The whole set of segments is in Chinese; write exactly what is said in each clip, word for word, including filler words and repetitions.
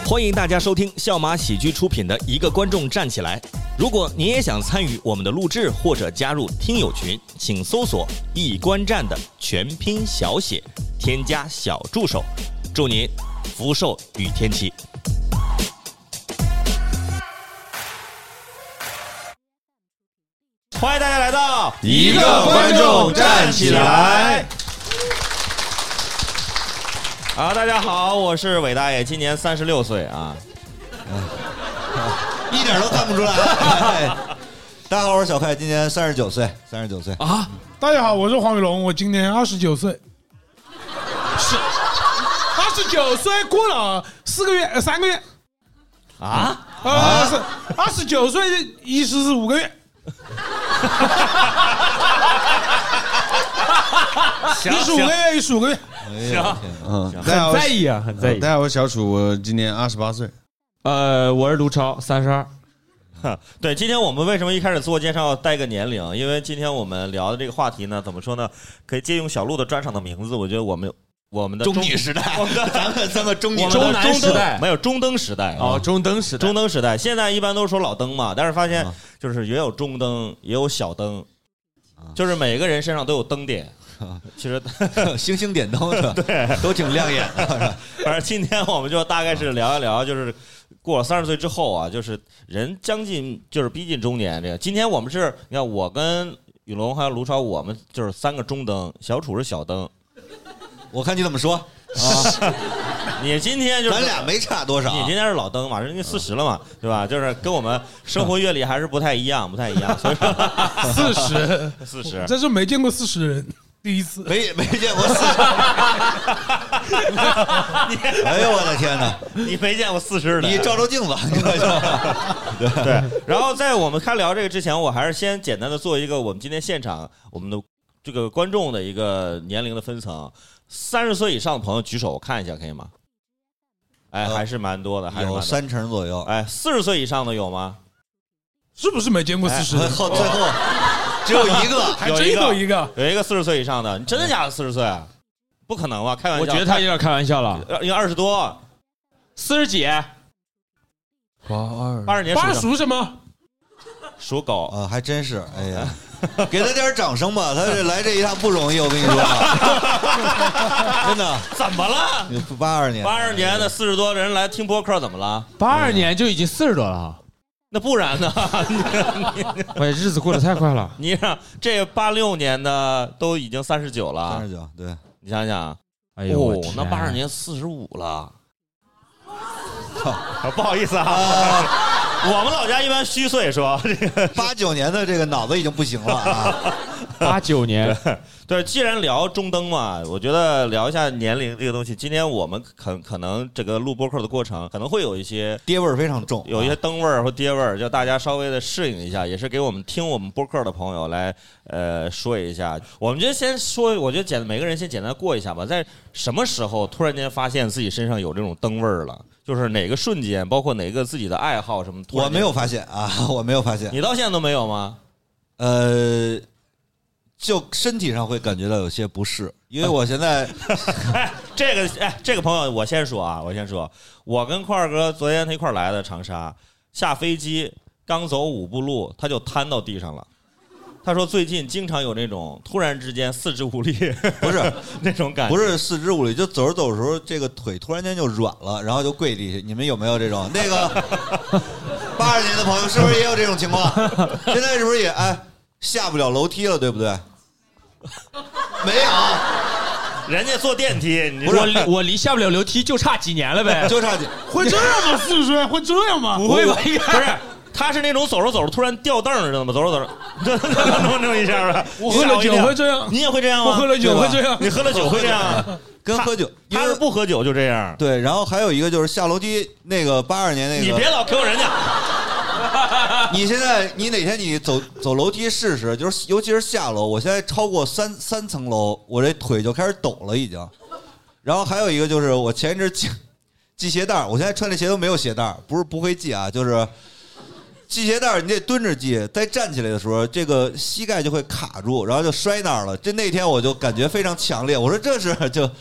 欢迎大家收听笑马喜剧出品的一个观众站起来。如果你也想参与我们的录制或者加入听友群，请搜索一观站的全拼小写，添加小助手。祝您福寿与天齐。欢迎大家来到一个观众站起来。 好，大家好，我是伟大爷，今年三十六岁啊， 一点都看不出来。大家好，我是小快，今年三十九岁，三十九岁啊！大家好，我是黄宇龙，我今年二十九岁，是二十九岁，过了四个月，呃，三个月啊， 呃，是二十九岁，一十五个月。一十五个月，一十五个月。 行， 嗯，很在意啊，很在意。 大家好，我小楚，我今年二十八岁。 呃，我是卢超，三十二。 对，今天我们为什么一开始自我介绍要带个年龄？因为今天我们聊的这个话题呢，怎么说呢？可以借用小鹿的专场的名字，我觉得我们我们的中女时代，咱们咱们中女中南时代没有中灯时代哦，中灯时代， 中灯时代。现在一般都是说老灯嘛，但是发现就是也有中灯，也有小灯，就是每个人身上都有灯点。其实星星点灯是吧？ 对， 都挺亮眼的。 反正今天我们就大概是聊一聊，就是过了三十岁之后啊，就是人将近就是逼近中年这个。今天我们是，你看我跟宇龙还有卢超，我们就是三个中灯，小楚是小灯。 我看你怎么说啊？ 你今天就是咱俩没差多少。 你今天是老灯嘛，人家四十了嘛，对吧？就是跟我们生活阅历还是不太一样，不太一样。所以说四十， 四十， 这是没见过四十的人。第一次没没见过四十，哎呦我的天哪！ 你没见过四十的， 你照照镜子， 对对。然后在我们开聊这个之前，我还是先简单的做一个我们今天现场我们的这个观众的一个年龄的分层。三十岁以上的朋友举手，我看一下可以吗？哎，还是蛮多的，还是有三成左右。 哎，四十岁以上的有吗？ 是不是没见过四十？ 后最后。只有一个， 还真有一个， 有一个四十岁以上的，你真的假的？四十岁？不可能吧？开玩笑。 我觉得他有点开玩笑了， 应该二十多， 四十几， 八二八二年八属什么？ 属狗啊，还真是。哎呀，给他点掌声吧，他这来这一趟不容易，我跟你说，真的。 怎么了？ 八二年， 八二年的四十多人来听播客，怎么了？ 八二年就已经四十多了。 那不然呢？ 哎，日子过得太快了。 你让这八六年的都已经三十九了， 三十九，对， 你想想， 哎呦， 哦、那八二年四十五了。不好意思啊，啊我们老家一般虚岁说，这个八九年的这个脑子已经不行了啊。 八九年， 对，既然聊中灯嘛，我觉得聊一下年龄这个东西。今天我们可可能这个录播客的过程可能会有一些爹味儿非常重， 有一些灯味儿和爹味儿，叫大家稍微的适应一下，也是给我们听我们播客的朋友来呃说一下。我们就先说，我觉得简每个人先简单过一下吧，在什么时候突然间发现自己身上有这种灯味儿了？就是哪个瞬间，包括哪个自己的爱好什么？ 我没有发现啊，我没有发现。 你到现在都没有吗？ 呃。就身体上会感觉到有些不适，因为我现在， 哎，这个哎，这个朋友我先说啊，我先说，我跟块儿哥昨天他一块儿来的长沙，下飞机刚走五步路，他就瘫到地上了。他说最近经常有那种突然之间四肢无力， 不是那种感觉， 不是四肢无力，就走着走的时候，这个腿突然间就软了，然后就跪地下。你们有没有这种？那个八二年的朋友是不是也有这种情况？现在是不是也哎？下不了楼梯了，对不对？没有， 人家坐电梯，你我离我离下不了楼梯就差几年了呗， 就差几。 会这样吗？四十岁会这样吗？ 不会吧？应该不是，他是那种走着走着突然掉凳儿，知道吗？走着走着，这这这一下吧。 我喝了酒会这样， 你也会这样吗？ 我喝了酒会这样， 你喝了酒会这样， 跟喝酒， 他是不喝酒就这样。 对，然后还有一个就是下楼梯，那个八二年那个， 你别老 Q 人家。 你现在你哪天你走走楼梯试试，就是尤其是下楼，我现在超过三三层楼，我这腿就开始抖了已经。然后还有一个就是我前一阵系系鞋带，我现在穿这鞋都没有鞋带，不是不会系啊，就是系鞋带你得蹲着系，在站起来的时候这个膝盖就会卡住，然后就摔那儿了。这那天我就感觉非常强烈，我说这是就。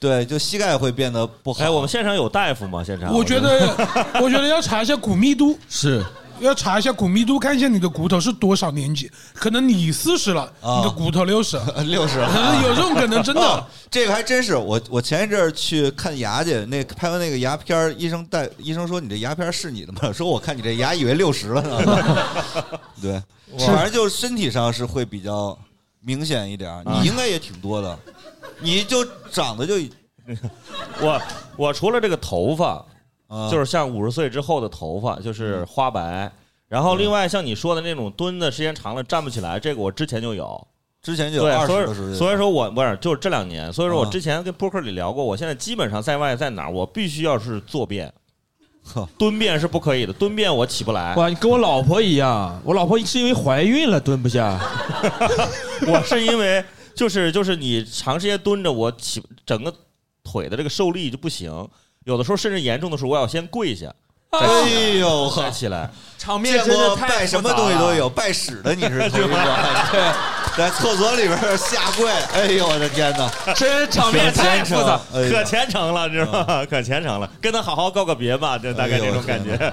对，就膝盖会变得不好。 哎，我们现场有大夫吗？现场？ 我觉得，我觉得要查一下骨密度， 是要查一下骨密度，看一下你的骨头是多少年纪。可能你四十了， 啊、 你的骨头六十， 六十， 有这种可能，真的。 哦、这个还真是，我我前一阵儿去看牙去，那拍完那个牙片儿，医生带医生说你这牙片是你的吗？说我看你这牙以为六十了呢。对，反正就身体上是会比较明显一点，你应该也挺多的，你就长得就。 我我除了这个头发，啊、就是像五十岁之后的头发就是花白，然后另外像你说的那种蹲的时间长了站不起来，这个我之前就有， 之前就有二十的时候， 所以说我不是就是这两年，所以说我之前跟播客里聊过，我现在基本上在外在哪儿，我必须要是坐便，蹲便是不可以的，蹲便我起不来。 哇，你跟我老婆一样，我老婆是因为怀孕了蹲不下， 我是因为就是就是你长时间蹲着，我起整个。腿的这个受力就不行，有的时候甚至严重的时候，我要先跪下， 哎呦， 再起来。 场面真的太拜什么东西都有，拜屎的你是头一个，对，在厕所里边下跪，哎呦我的天哪， 真场面太复杂， 可虔诚了，知道吗？可虔诚了，跟他好好告个别吧，就大概这种感觉。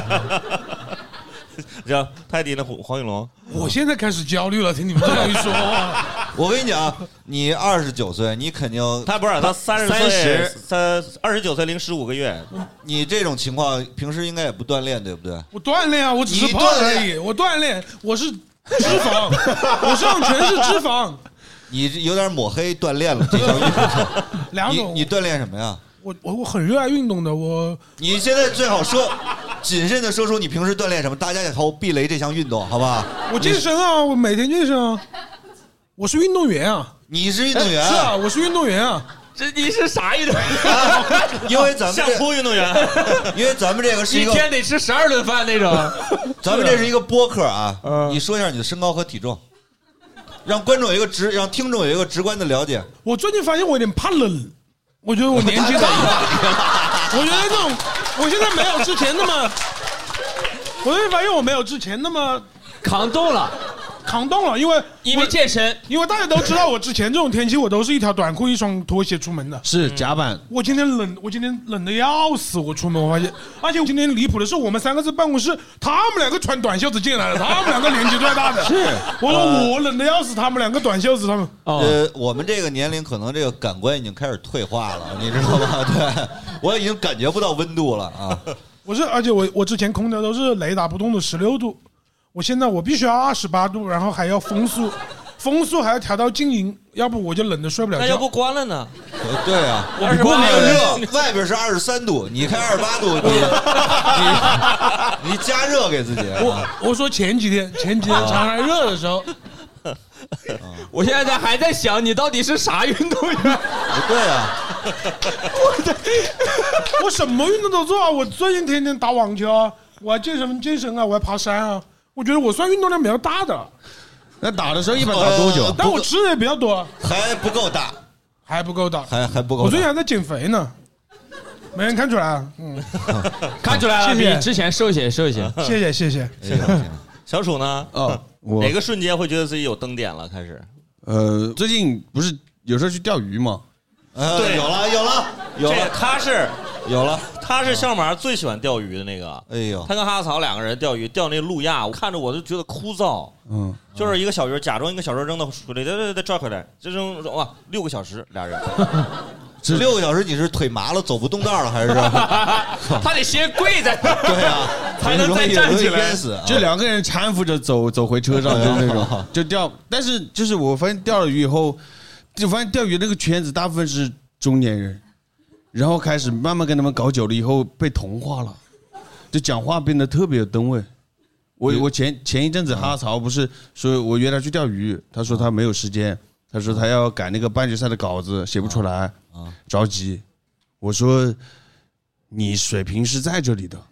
叫泰迪的黄玉龙， 我现在开始焦虑了，听你们这样一说。 我跟你讲，你二十九岁，你肯定他不是他三十岁，三二十九岁零十五个月， 你这种情况平时应该也不锻炼，对不对？ 我锻炼啊，我只是胖而已，我锻炼，我是脂肪，我身上全是脂肪。 你有点抹黑锻炼了这项运动， 两种。 你你锻炼什么呀？ 我我我很热爱运动的，我。 你现在最好说。谨慎的说出你平时锻炼什么，大家以后避雷这项运动，好吧？ 我健身啊，我每天健身啊，我是运动员啊。 你是运动员？ 是啊，我是运动员啊。 这你是啥运动员？ 啊、因为咱们相扑运动员， 因为咱们这个是一个一天得吃十二顿饭那种。 咱们这是一个播客啊，嗯、你说一下你的身高和体重，让观众有一个直，让听众有一个直观的了解。 我最近发现我有点怕冷，我觉得我年纪大了，我觉得这种。我现在没有之前那么，我会发现我没有之前那么扛冻了， 扛冻了，因为因为健身， 因为大家都知道我之前这种天气我都是一条短裤一双拖鞋出门的， 是甲板。 我今天冷，我今天冷的要死，我出门我发现，而且我今天离谱的是，我们三个在办公室，他们两个穿短袖子进来了，他们两个年纪最大的， 是， 我说我冷的要死，他们两个短袖子，他们， 呃，我们这个年龄可能这个感官已经开始退化了，你知道吗？对，我已经感觉不到温度了啊。 我是，而且我我之前空调都是雷打不动的十六度，我现在我必须要二十八度，然后还要风速，风速还要调到静音，要不我就冷得睡不了觉。 那要不关了呢？ 对啊， 二十八热，外边是二十三度，你开二十八度，你你你加热给自己。 我我说前几天前几天常常热的时候。 我现在还在想你到底是啥运动员？ 对啊， 我我什么运动都做啊！我最近天天打网球啊，我还健身健身啊，我还爬山啊。我觉得我算运动量比较大的。 那打的时候一般打多久？ 呃、但我吃的也比较多， 还不够大， 还不够大， 还还不够大。 我最近还在减肥呢，没人看出来啊。嗯， 看出来了， 谢谢比之前瘦些瘦些。 谢谢谢谢。 小楚呢？ 哦， 哪个瞬间会觉得自己有登点了？开始？ 呃，最近不是有时候去钓鱼吗？ 呃，对，有了有了有了， 他是有了， 他是向马最喜欢钓鱼的那个。 哎呦， 他跟哈草两个人钓鱼，钓那路亚，我看着我就觉得枯燥。 嗯， 就是一个小鱼，假装一个小鱼扔到水里，对对对，拽回来，这扔哇，六个小时俩人。 这六个小时你是腿麻了走不动道了还是？ 他得先跪在那儿， 对啊， 才能再站起来。 淹死， 就两个人搀扶着走走回车上，就那种就钓。但是就是我发现钓了鱼以后，就发现钓鱼那个圈子大部分是中年人，然后开始慢慢跟他们搞久了以后被同化了，就讲话变得特别有吨位。我我前前一阵子哈曹不是说我约他去钓鱼，他说他没有时间，他说他要赶那个半决赛的稿子写不出来。着急，我说你水平是在这里的，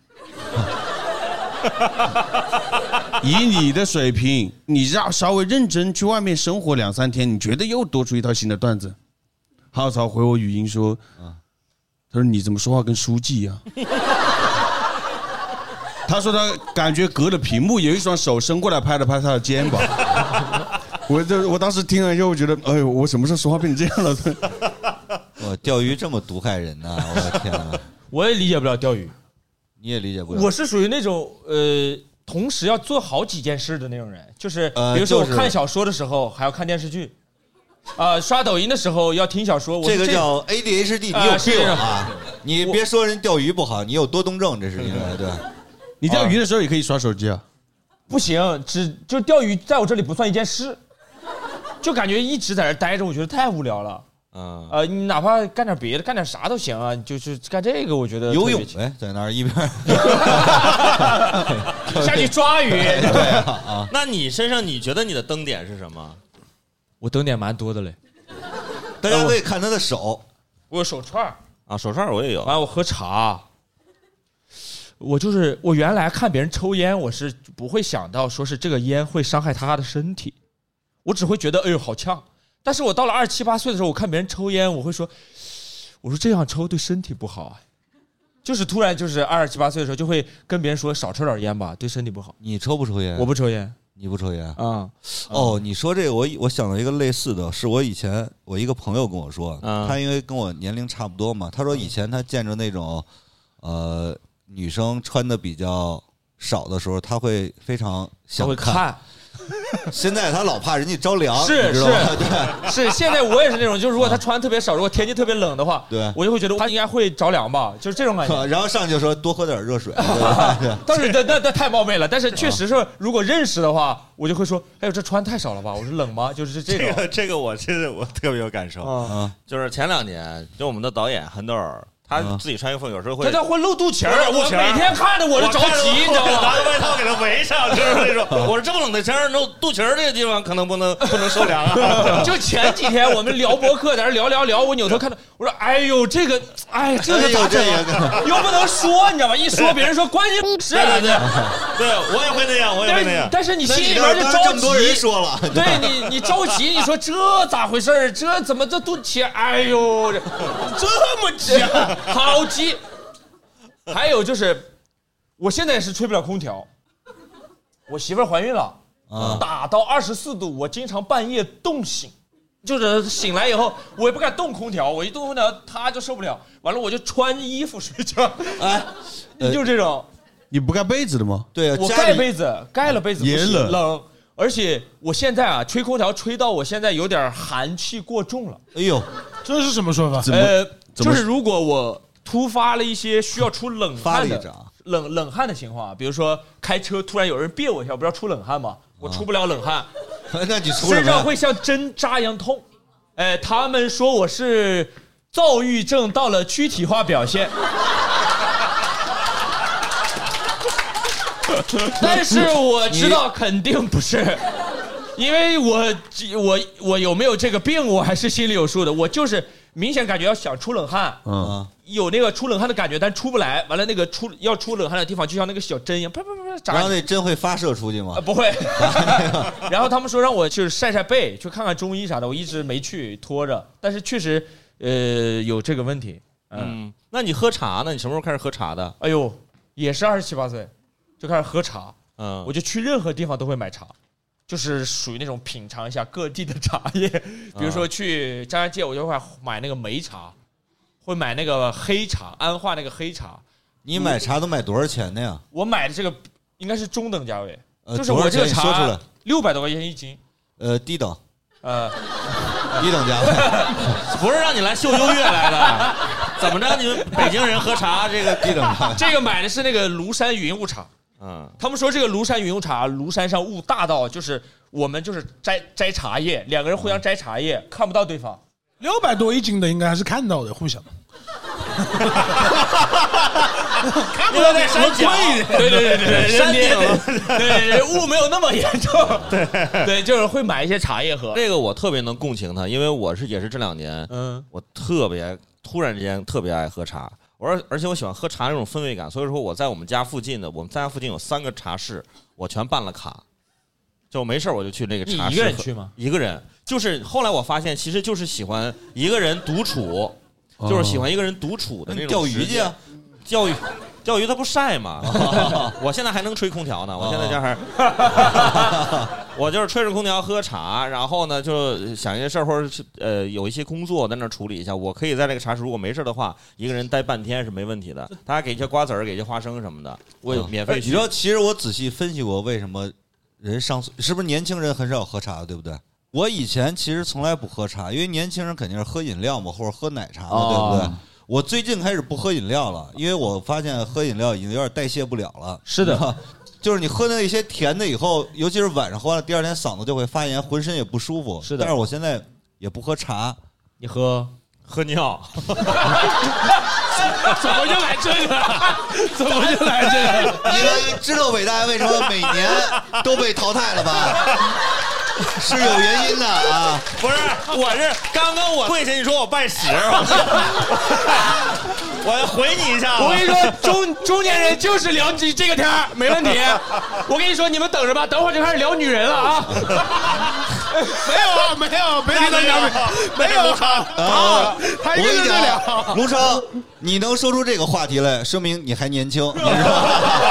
以你的水平，你让稍微认真去外面生活两三天，你觉得又多出一套新的段子。哈曹回我语音说，他说你怎么说话跟书记一样？他说他感觉隔着屏幕有一双手伸过来拍了拍他的肩膀。我就我当时听了以后，我觉得，哎呦，我什么时候说话变成这样了？ 我钓鱼这么毒害人呢？我的天哪！ 我也理解不了钓鱼， 你也理解不了。 我是属于那种呃，同时要做好几件事的那种人，就是呃比如说我就是看小说的时候还要看电视剧，啊、呃，刷抖音的时候要听小说。我这个叫 A D H D， 你有病啊！你别说人钓鱼不好，你有多动症，这是因为对。 你钓鱼的时候也可以刷手机啊。 不行，只就钓鱼在我这里不算一件事，就感觉一直在这待着，我觉得太无聊了。 嗯， 呃，你哪怕干点别的，干点啥都行啊，就是干这个，我觉得游泳呗，在那儿一边下去抓鱼。 对啊， 那你身上你觉得你的灯点是什么？ 我灯点蛮多的嘞， 大家可以看他的手， 我有手串啊，手串我也有。 完了我喝茶。我就是我原来看别人抽烟，我是不会想到说是这个烟会伤害他的身体，我只会觉得哎呦好呛。但是我到了二十七八岁的时候，我看别人抽烟，我会说，我说这样抽对身体不好啊。就是突然就是二十七八岁的时候，就会跟别人说少抽点烟吧，对身体不好。 你抽不抽烟？ 我不抽烟。 你不抽烟啊、 嗯？ 哦，你说这个我我想到一个类似的，是我以前我一个朋友跟我说， 嗯、 他因为跟我年龄差不多嘛，他说以前他见着那种呃女生穿的比较少的时候，他会非常想会看。 现在他老怕人家着凉， 是你知道吗？对， 是现在我也是那种，就是如果他穿特别少，如果天气特别冷的话， 对我就会觉得他应该会着凉吧，就是这种感觉。 然后上去就说多喝点热水，对当时那那那太冒昧了，但是确实是，如果认识的话，我就会说，哎呦这穿太少了吧？我说冷吗？就是这种。 这个这个我是我特别有感受， 嗯， 就是前两年就我们的导演韩豆儿。他自己穿衣服有时候会， 他他会露肚脐儿，我每天看着我就着急，你知道吗？ 拿个外套给他围上，就是那种。我说这么冷的天儿，那肚脐儿这个地方可能不能不能受凉啊。 就前几天我们聊博客，在那聊聊聊，我扭头看到，我说哎呦这个，哎这个咋整？又不能说，你知道吗？一说别人说关键是， 对对对，我也会那样，我也会那样。 但是你心里边就着急， 说了， 对你你着急，你说这咋回事？这怎么这肚脐？哎呦，这么急。好急！还有就是，我现在是吹不了空调。我媳妇儿怀孕了，啊、打到二十四度，我经常半夜冻醒，就是醒来以后，我也不敢动空调，我一动空调，她就受不了。完了，我就穿衣服睡觉。哎，就这种。 你不盖被子的吗？ 对啊， 我盖被子，盖了被子也冷冷，而且我现在啊，吹空调吹到我现在有点寒气过重了。 哎呦， 这是什么说法？ 呃。就是如果我突发了一些需要出冷汗的冷冷汗的情况，比如说开车突然有人别我一下，不是要出冷汗吗？我出不了冷汗， 那你出身上会像针扎一样痛。哎，他们说我是躁郁症到了躯体化表现，但是我知道肯定不是。因为我我我有没有这个病，我还是心里有数的。我就是明显感觉要想出冷汗，嗯，有那个出冷汗的感觉，但出不来。完了，那个出要出冷汗的地方，就像那个小针一样，啪啪啪啪扎。 然后那针会发射出去吗？ 呃、不会。然后他们说让我去晒晒背，去看看中医啥的，我一直没去，拖着。但是确实，呃，有这个问题。嗯， 嗯那你喝茶呢？你什么时候开始喝茶的？ 哎呦，也是二十七八岁就开始喝茶。 嗯， 我就去任何地方都会买茶。就是属于那种品尝一下各地的茶叶，比如说去张家界，我就会买那个梅茶，会买那个黑茶，安化那个黑茶。 你买茶都买多少钱的呀？ 我买的这个应该是中等价位， 呃、 就是我这个茶说出来六百多块钱一斤。 呃，低等， 呃， 低等价位， 不是让你来秀优越来的，怎么着？你们北京人喝茶这个低等价？ 这个买的是那个庐山云雾茶。 嗯， 他们说这个庐山云雾茶，庐山上雾大到就是我们就是摘摘茶叶，两个人互相摘茶叶，看不到对方。 六百多一斤的应该还是看到的，互相。 看不到在山脚， 对对对对， 山顶， 对雾没有那么严重。对对，就是会买一些茶叶喝。 这个我特别能共情他，因为我是也是这两年， 嗯， 我特别突然之间特别爱喝茶。而而且我喜欢喝茶那种氛围感，所以说我在我们家附近的，我们家附近有三个茶室，我全办了卡，就没事我就去那个茶室。 你一个人去吗？ 一个人，就是后来我发现，其实就是喜欢一个人独处，就是喜欢一个人独处的那种。 钓鱼去啊， 钓鱼， 钓鱼它不晒吗？我现在还能吹空调呢，我现在家还，我就是吹着空调喝茶，然后呢就想一些事儿，或者是呃有一些工作在那处理一下。我可以在这个茶室，如果没事的话，一个人待半天是没问题的。他还给一些瓜子儿，给一些花生什么的，我有免费。 你知道，其实我仔细分析过，为什么人上岁是不是年轻人很少喝茶，对不对？我以前其实从来不喝茶，因为年轻人肯定是喝饮料嘛，或者喝奶茶嘛，哦、对不对？我最近开始不喝饮料了，因为我发现喝饮料已经有点代谢不了了。 是的， 就是你喝那些甜的以后，尤其是晚上喝完了，第二天嗓子就会发炎，浑身也不舒服。 是的， 但是我现在也不喝茶， 你喝喝尿。 怎么就来这个？怎么就来这个？ 你们知道伟大为什么每年都被淘汰了吧？是有原因的啊！ 不是，我是刚刚我跪下，你说我拜屎，我要回你一下。 我跟你说，中中年人就是聊这这个天儿，没问题。我跟你说，你们等着吧，等会儿就开始聊女人了啊！ 没有啊，没有，没有，没有，没有啊！啊，他一直在聊。 卢成，你能说出这个话题来，说明你还年轻，你知道吗？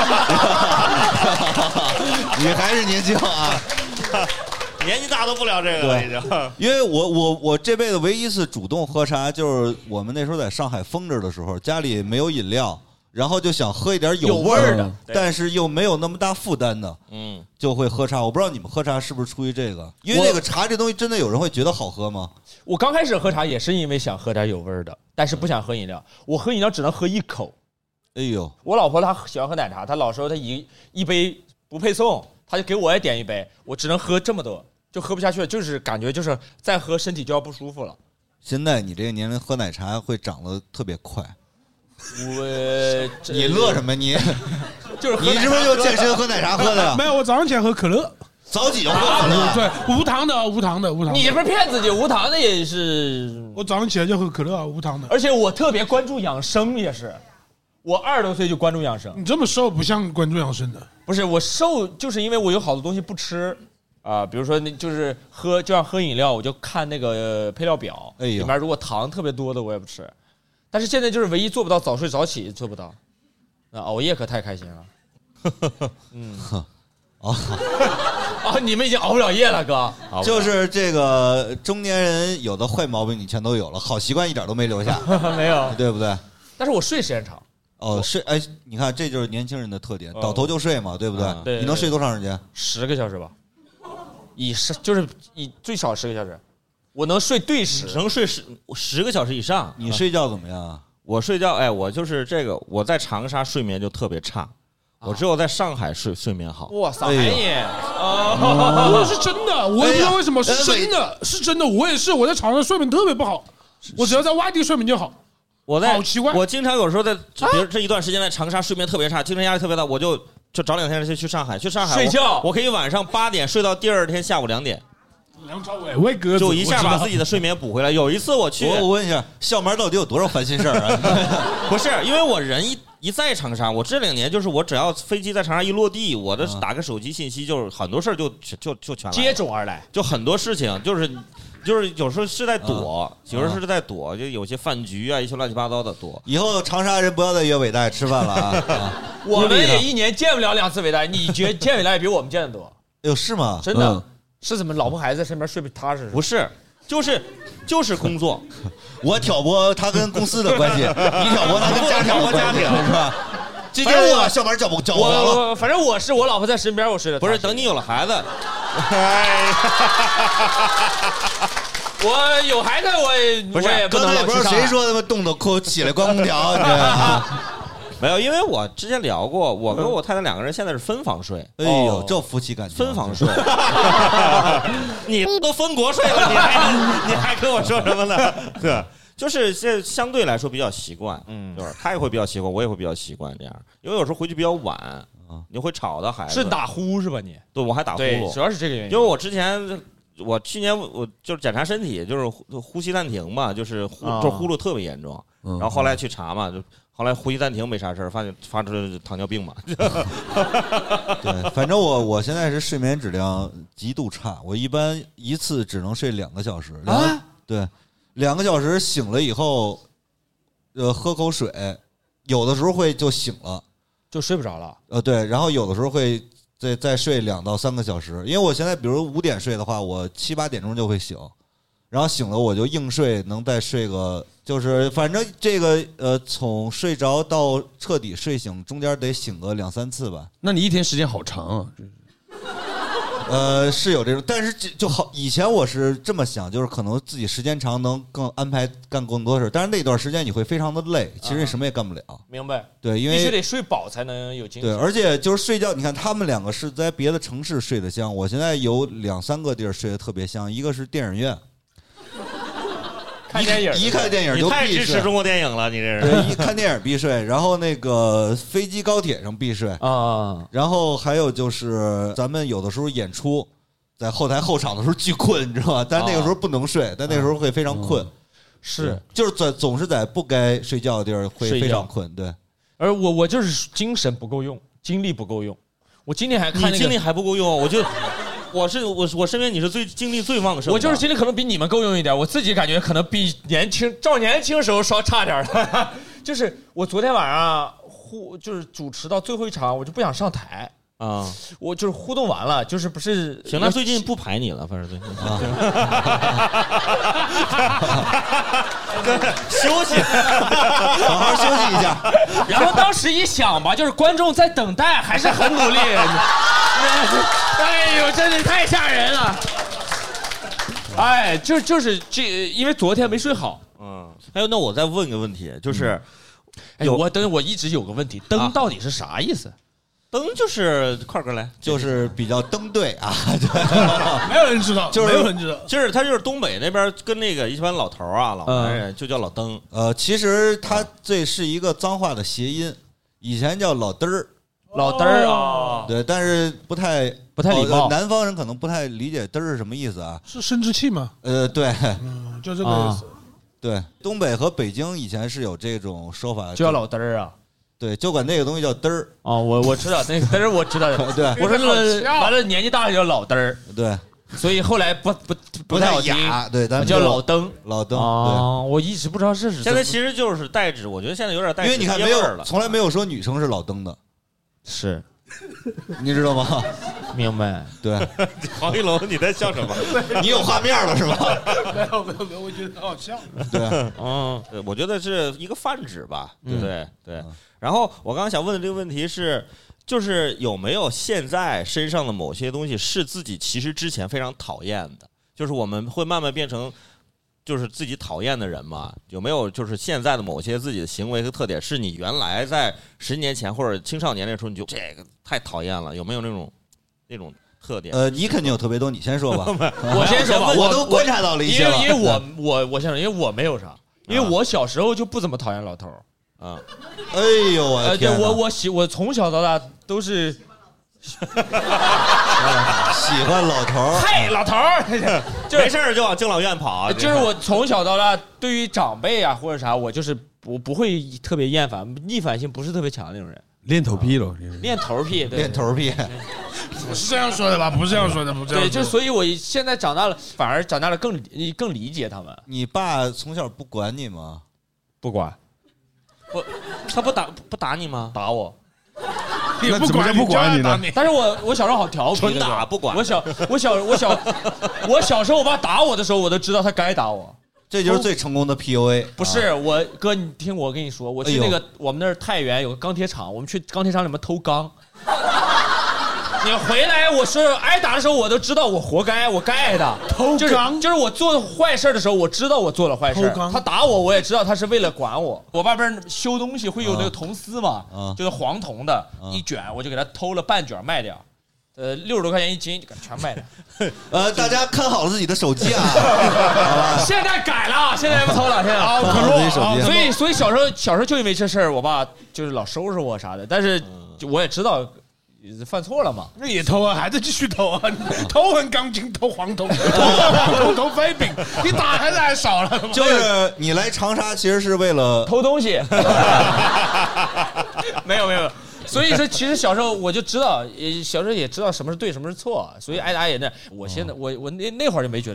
你还是年轻啊！ 年纪大都不聊这个了，已经。 因为我我我这辈子唯一一次主动喝茶，就是我们那时候在上海封着的时候，家里没有饮料，然后就想喝一点有味儿的，但是又没有那么大负担的，嗯，就会喝茶。我不知道你们喝茶是不是出于这个？因为那个茶这东西真的有人会觉得好喝吗？ 我刚开始喝茶也是因为想喝点有味儿的，但是不想喝饮料。我喝饮料只能喝一口。 哎呦， 我老婆她喜欢喝奶茶，她老说她一一杯不配送，她就给我也点一杯，我只能喝这么多。就喝不下去了，就是感觉就是再喝身体就要不舒服了。 现在你这个年龄喝奶茶会长得特别快。 我你乐什么你？ 就是你是不是就健身喝奶茶喝的？ 没有，我早上起来喝可乐。 早起就喝可乐， 啊、对，无糖的，无糖的，无糖的。 你不是骗自己，无糖的也是。 我早上起来就喝可乐，无糖的。 而且我特别关注养生，也是。我二十多岁就关注养生。 你这么瘦不像关注养生的。 不是我瘦，就是因为我有好多东西不吃。啊、呃，比如说那就是喝，就像喝饮料，我就看那个配料表，哎、里面如果糖特别多的我也不吃。但是现在就是唯一做不到早睡早起，做不到。那熬夜可太开心了。嗯， 哦， 啊，你们已经熬不了夜了，哥。 就是这个中年人有的坏毛病你全都有了，好习惯一点都没留下， 没有， 对不对？ 但是我睡时间长。 哦，睡哎，你看这就是年轻人的特点，倒头就睡嘛，对不对？ 嗯、对， 你能睡多长时间？ 十个小时吧。以是就是以最少十个小时，我能睡对时， 能睡十十个小时以上。 你睡觉怎么样啊？ 我睡觉，哎，我就是这个，我在长沙睡眠就特别差，我只有在上海睡睡眠好。 哇塞，你哦，是真的，我也不知道为什么，是真的，是真的，我也是，我在床上睡眠特别不好，我只要在外地睡眠就好。 我在， 好奇怪， 我经常有时候在，比如这一段时间在长沙睡眠特别差，精神压力特别大，我就。就找两天就去上海，去上海睡觉我，我可以晚上八点睡到第二天下午两点。 梁朝伟，魏哥就一下把自己的睡眠补回来。有一次我去， 我我问一下，校门到底有多少烦心事儿啊？ 不是，因为我人一一在长沙，我这两年就是我只要飞机在长沙一落地，我的打个手机信息，就是很多事儿就就就全来接踵而来， 就很多事情就是。就是有时候是在躲，啊、有时候是在躲，就有些饭局啊，一些乱七八糟的躲。 以后长沙人不要再约伟大吃饭了啊！啊我们也一年见不了两次伟大，你觉见伟大也比我们见的多。 哎呦，是吗？ 真的、嗯、是怎么老婆孩子在身边睡不踏实？ 不是，就是就是工作。 我挑拨他跟公司的关系，你挑拨他跟家庭的关系是吧？今天我把校门叫不叫完了？ 反正我是我老婆在身边，我睡的。 不是，等你有了孩子。 我有孩子，我也不是， 我也不能刚才不知道谁说他妈动动扣起来关空调，你知道吗？ 没有，因为我之前聊过，我跟我太太两个人现在是分房睡。 哎呦，这夫妻感情分房睡，你都分国睡了，你还你还跟我说什么呢？对，就是这相对来说比较习惯，嗯，就是他也会比较习惯，我也会比较习惯这样，因为有时候回去比较晚，你会吵到孩子。 是打呼是吧你？ 对，我还打呼噜， 主要是这个原因。 因为我之前。我去年我就是检查身体，就是呼吸暂停嘛，就是呼、啊、就呼噜特别严重， 嗯、 然后后来去查嘛，就后来呼吸暂停没啥事儿，发现发出糖尿病嘛。 对，反正我我现在是睡眠质量极度差，我一般一次只能睡两个小时。啊？对，两个小时醒了以后，呃，喝口水，有的时候会就醒了。 就睡不着了。 呃，对，然后有的时候会再再睡两到三个小时，因为我现在比如五点睡的话，我七八点钟就会醒，然后醒了我就硬睡，能再睡个，就是反正这个呃，从睡着到彻底睡醒中间得醒个两三次吧。 那你一天时间好长啊！ 呃，是有这种，但是就就好。以前我是这么想，就是可能自己时间长，能更安排干更多事，但是那段时间你会非常的累，其实你什么也干不了。 明白？ 对，因为必须得睡饱才能有精神。 对，而且就是睡觉，你看他们两个是在别的城市睡得香，我现在有两三个地儿睡得特别香，一个是电影院。 看电影， 一看电影就必睡。 你太支持中国电影了，你这是。 对，一看电影必睡，然后那个飞机、高铁上必睡啊。 然后还有就是咱们有的时候演出，在后台后场的时候巨困，你知道吧？但那个时候不能睡，但那个时候会非常困。 是， 就是在总是在不该睡觉的地儿会非常困。对。 而我我就是精神不够用，精力不够用。我今天还看那个， 你精力还不够用，我就。我是我我身边你是最精力最旺盛， 我就是精力可能比你们够用一点，我自己感觉可能比年轻照年轻时候稍差点了。就是我昨天晚上互就是主持到最后一场，我就不想上台啊、嗯，我就是互动完了，就是不是行，那最近不排你了，反正最近啊，对，休息， 好好休息一下。 然后当时一想吧，就是观众在等待，还是很努力。哎呦，真是太吓人了！哎，就就是这，因为昨天没睡好。 嗯，还有，那我再问个问题，就是， 哎，我灯我一直有个问题，灯到底是啥意思？ 灯就是块哥来， 就是比较登对啊， 没有人知道， 就是没有人知道， 就是他就是东北那边跟那个一般老头啊、老男人就叫老登。 呃，其实他这是一个脏话的谐音，以前叫老嘚儿。 老嘚儿啊， 对，但是不太不太礼貌、 哦，南方人可能不太理解嘚儿是什么意思啊？ 是生殖器吗？ 呃，对， 嗯，就这个意思。啊、 对，东北和北京以前是有这种说法， 就叫老嘚儿啊。 对，就管那个东西叫嘚儿。 哦，我我知道那个嘚儿，我知道。 对， 我说完了年纪大了叫老嘚儿。 对， 所以后来不不不太雅，对，咱们叫老登， 老登。 哦，我一直不知道这是。 现在其实就是代指，我觉得现在有点代指， 因为你看没有，从来没有说女生是老登的。 是。 你知道吗？ 明白。 对， 黄一龙，你在笑什么？ 你有画面了是吗？ 没有没有没有，我觉得很好笑。 对， 嗯，我觉得是一个泛指吧，对不对？对。然后我刚刚想问的这个问题是，就是有没有现在身上的某些东西是自己其实之前非常讨厌的，就是我们会慢慢变成。就是自己讨厌的人嘛，有没有就是现在的某些自己的行为和特点，是你原来在十年前或者青少年那时候你就这个太讨厌了？有没有那种那种特点？ 呃，你肯定有特别多，你先说吧。 我先说吧， 我都观察到了一些了。 因为因为我我我先说，因为我没有啥，因为我小时候就不怎么讨厌老头儿啊。 哎呦我的天！ 我我喜我从小到大都是。 喜欢老头儿， 嗨，老头儿， 就没事儿就往敬老院跑。 就是我从小到大，对于长辈啊或者啥，我就是不不会特别厌烦，逆反性不是特别强的那种人。 练头皮了， 练头皮， 练头皮， 不是这样说的吧？不是这样说的，不是这样。 对，就所以，我现在长大了，反而长大了更更理解他们。 你爸从小不管你吗？ 不管， 不，他不打不打你吗？ 打我。 也不管不管你呢？ 但是我我小时候好调皮， 纯打不管。 我小我小我小我小时候，我爸打我的时候，我都知道他该打我。 这就是最成功的 P U A。 不是我哥，你听我跟你说，我去那个我们那儿太原有个钢铁厂，我们去钢铁厂里面偷钢。你回来，我说挨打的时候，我都知道我活该，我该挨打。 偷钢就是我做坏事的时候，我知道我做了坏事。他打我，我也知道他是为了管我。我爸不是修东西会有那个铜丝嘛，就是黄铜的，一卷我就给他偷了半卷卖掉，呃，六十多块钱一斤，全卖掉。 呃，大家看好了自己的手机啊！ 现在改了，现在不偷了，现在啊，看好自己手机。 所以，所以小时候小时候就因为这事儿，我爸就是老收拾我啥的，但是我也知道。犯错了嘛？ 那也偷啊，还在继续偷啊！偷完钢筋，偷黄铜，偷黄铜，偷飞饼，你打还是还少了？ 就是你来长沙其实是为了偷东西。没有没有，所以说其实小时候我就知道，小时候也知道什么是对，什么是错，所以挨打也那。我现在我我那那会儿就没觉得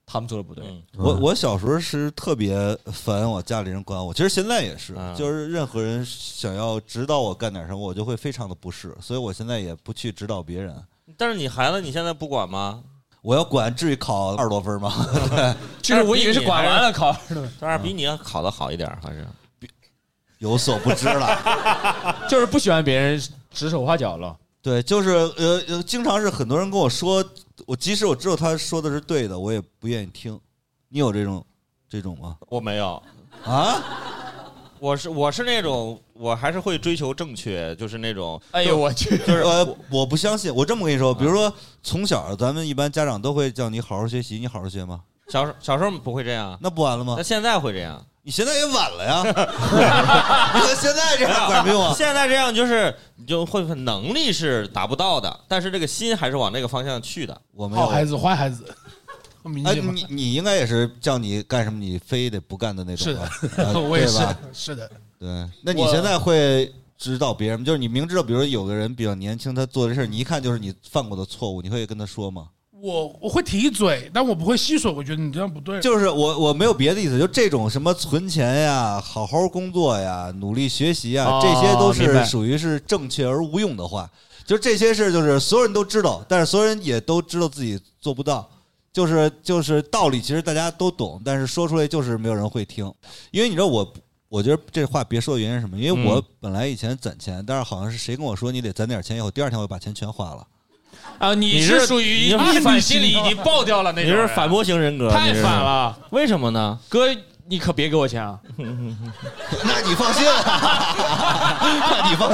他们做的不对。 嗯、 我我小时候是特别烦我家里人管我，其实现在也是， 嗯、 就是任何人想要指导我干点什么，我就会非常的不适，所以我现在也不去指导别人。 但是你孩子你现在不管吗？ 我要管，至于考二十多分吗？对， 就是我以为是管完了考， 当然比你要考得好一点，还是有所不知了。 就是不喜欢别人指手画脚了。 对，就是呃呃，经常是很多人跟我说，我即使我知道他说的是对的，我也不愿意听。你有这种这种吗？ 我没有啊。 我是我是那种，我还是会追求正确，就是那种。 哎呦我去， 就是呃，我不相信。我这么跟你说，比如说从小咱们一般家长都会叫你好好学习，你好好学吗？ 小小时候不会这样， 那不完了吗？ 那现在会这样。 你现在也晚了呀。你和现在这样管没用啊。 现在这样就是你就会能力是达不到的，但是这个心还是往那个方向去的。 我没有好孩子坏孩子。 哎，你你应该也是叫你干什么你非得不干的那种吧？ 是的，呃、我也是，是的。 对，那你现在会指导别人，就是你明知道，比如有个人比较年轻，他做的事儿，你一看就是你犯过的错误，你会跟他说吗？ 我我会提嘴，但我不会细说。我觉得你这样不对。 就是我我没有别的意思，就这种什么存钱呀、好好工作呀、努力学习呀， 哦、 这些都是属于是正确而无用的话。就这些事，就是所有人都知道，但是所有人也都知道自己做不到。就是就是道理，其实大家都懂，但是说出来就是没有人会听。因为你知道我，我觉得这话别说的原因是什么？因为我本来以前攒钱，但是好像是谁跟我说你得攒点钱，以后第二天我把钱全花了。 啊，你是属于逆反心理已经爆掉了那种， 你是反驳型人格， 太反了。 为什么呢？ 哥，你可别给我钱啊！ 那你放心，那你放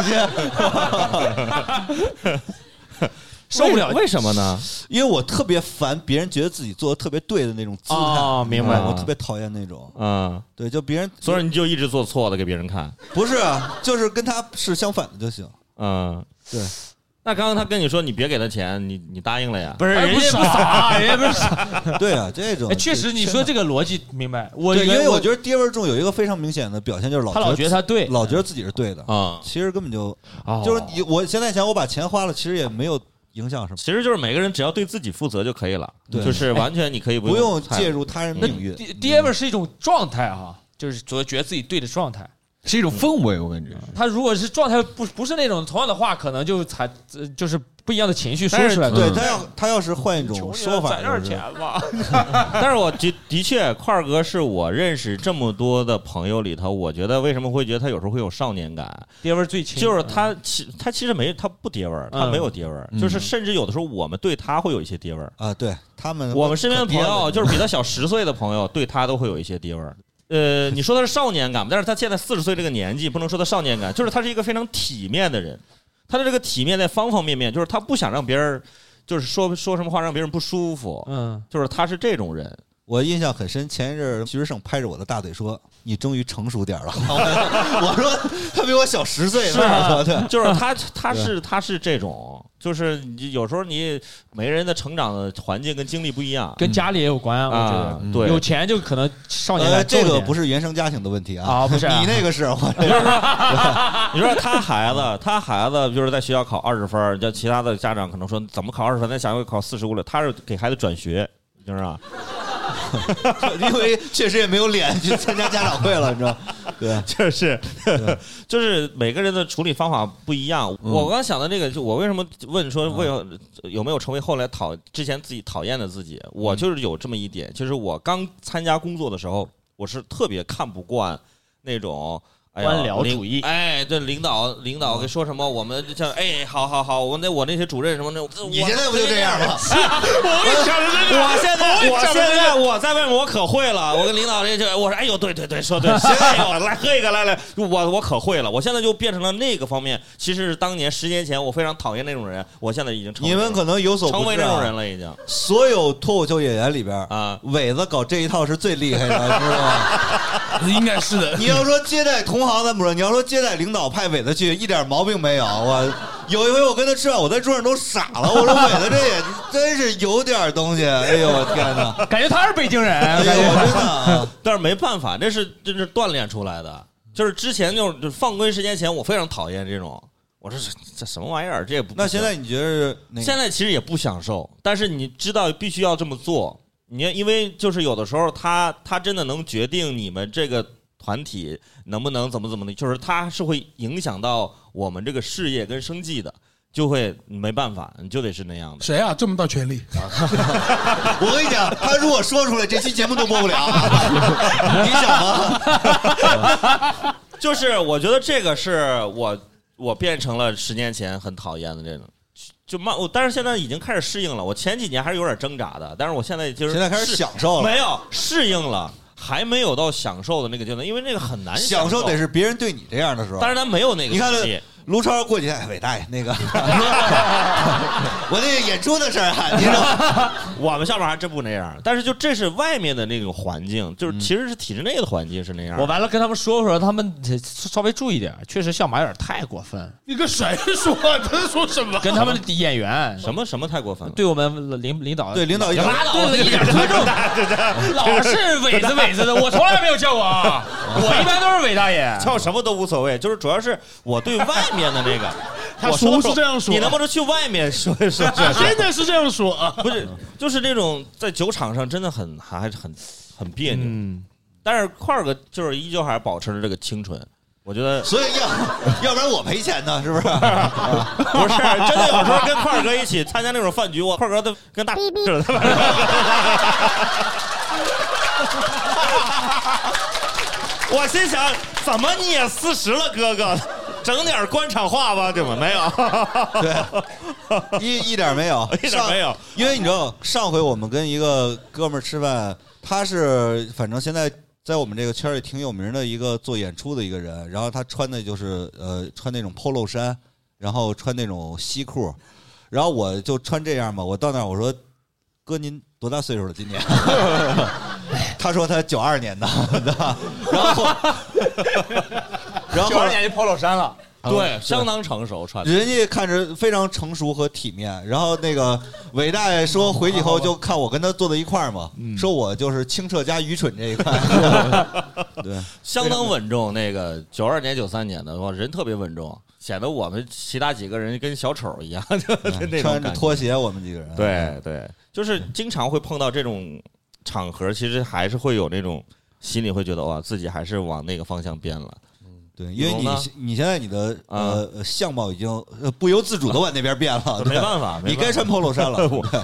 心。 受不了， 为什么呢？ 因为我特别烦别人觉得自己做的特别对的那种姿态。 哦，明白。 我特别讨厌那种。 嗯， 对，就别人， 所以你就一直做错的给别人看。 不是，就是跟他是相反的就行。 嗯， 对。 那刚刚他跟你说你别给他钱，你你答应了呀？ 不是，人家不傻，人家不是傻。 对啊，这种。 确实，你说这个逻辑明白。我因为我觉得爹味重有一个非常明显的表现，就是老他老觉得他对， 老觉得自己是对的啊。 其实根本就就是你，我现在想我把钱花了，其实也没有。影响什么？ 其实就是每个人只要对自己负责就可以了，就是完全你可以不用介入他人命运。 爹味是一种状态哈，就是觉得自己对的状态， 是一种氛围，我感觉。 他如果是状态不不是那种同样的话，可能就才就是不一样的情绪说出来。 对他要他要是换一种说法， 攒点钱吧。 但是我的的确，块儿哥是我认识这么多的朋友里头，我觉得为什么会觉得他有时候会有少年感？ 爹味最轻， 就是他其他其实没他不爹味儿，他没有爹味儿，就是甚至有的时候我们对他会有一些爹味儿啊。对他们， 我们身边的朋友就是比他小十岁的朋友，对他都会有一些爹味儿。呃，你说他是少年感，但是他现在四十岁这个年纪，不能说他少年感，就是他是一个非常体面的人。他的这个体面在方方面面，就是他不想让别人，就是说说什么话让别人不舒服，嗯，就是他是这种人。 我印象很深，前一阵徐志胜拍着我的大腿说：“你终于成熟点了。”我说他比我小十岁， 是啊，就是他，他是他是这种，就是你有时候你每个人的成长的环境跟经历不一样， 跟家里也有关啊。我觉得、嗯、对，有钱就可能少年感。 这个不是原生家庭的问题啊， 啊不是、啊， 你那个是。 你说他孩子，他孩子就是在学校考二十分，叫其他的家长可能说怎么考二十分，那想要考四十五了，他是给孩子转学，就是吧？ 因为确实也没有脸去参加家长会了，你知道？对， 就是，就是每个人的处理方法不一样。嗯、我刚想的这个，就我为什么问说为有没有成为后来讨之前自己讨厌的自己？我就是有这么一点，就是我刚参加工作的时候，我是特别看不惯那种。哎、 官僚主义， 哎，对，领导领导给说什么，我们就哎，好好好，我那我那些主任什么的， 你现在不就这样吗？ 我现在我现在我在外面我可会了，我跟领导这就我说，哎呦，对对对，说对，哎呦，来喝一个，来来，我我可会了，我现在就变成了那个方面。其实是当年十年前我非常讨厌那种人，我现在已经成为你们可能有所不知、啊、 成为那种人了，已经。 所有脱口秀演员里边啊， 伟子搞这一套是最厉害的，知道吗？ 应该是的。 你要说接待同行咱不说，你要说接待领导派伟子去，一点毛病没有。我有一回我跟他吃饭，我在桌上都傻了。我说伟子这也真是有点东西。哎呦我天哪， 感觉他是北京人。 哎呦我真的、啊， 但是没办法，这是这是锻炼出来的。就是之前就就放归十年前，我非常讨厌这种。我说这什么玩意儿？这也不。 那现在你觉得、那个？ 现在其实也不享受，但是你知道必须要这么做。 你因为就是有的时候他他真的能决定你们这个团体能不能怎么怎么的，就是他是会影响到我们这个事业跟生计的。就会没办法，你就得是那样的。 谁啊？这么大权力？ 我跟你讲，他如果说出来，这期节目都播不了。你想吗？ 就是我觉得这个是我我变成了十年前很讨厌的这种，就慢。我但是现在已经开始适应了。我前几年还是有点挣扎的，但是我现在就是现在开始享受了， 没有适应了。还没有到享受的那个阶段，因为那个很难享受。 享受得是别人对你这样的时候， 但是他没有那个。 你看卢超过几天，伟大爷那个，我那个演出的事儿啊，你说我们下边还真不那样，但是就这是外面的那种环境，就是其实是体制内的环境是那样。 我完了跟他们说说，他们稍微注意点，确实笑马有点太过分。 你跟谁说？他在说什么？ 跟他们的演员什么什么太过分了？ 对我们领领导对领导拉倒，一点尊重，老是伟子伟子的，我从来没有叫过啊，我一般都是伟大爷， 叫什么都无所谓，就是主要是我对外面的那个， 他说是这样说， 你能不能去外面说说说？ 现在是这样说啊， 不是，就是那种在酒场上真的很还很很别扭。嗯，但是块儿哥就是依旧还是保持着这个清纯。我觉得， 所以要要不然我赔钱呢，是不是？ 不是，真的有时候跟块儿哥一起参加那种饭局，我块儿哥都跟大似的。我心想，怎么你也四十了，哥哥，整点官场话吧，对吗？没有， 对，一一点没有， 一点没有。 因为你知道，上回我们跟一个哥们儿吃饭，他是反正现在。在我们这个圈里挺有名的一个做演出的一个人，然后他穿的就是呃穿那种 polo 衫，然后穿那种西裤，然后我就穿这样嘛。我到那儿我说：“哥，您多大岁数了？今年？”他说他九二年的，然后然后九二年就 polo 衫了。 对，相当成熟，穿人家看着非常成熟和体面。然后那个伟大爷说回去以后就看我跟他坐在一块儿嘛，嗯、说我就是清澈加愚蠢这一块，对， 相当稳重。那个九二年、九三年的，哇，人特别稳重，显得我们其他几个人跟小丑一样，就那种穿着拖鞋，我们几个人， 对对，就是经常会碰到这种场合，其实还是会有那种心里会觉得哇，自己还是往那个方向变了。 对，因为你你现在你的呃、啊、相貌已经不由自主的往那边变了， 没办法， 你该穿 polo 衫了。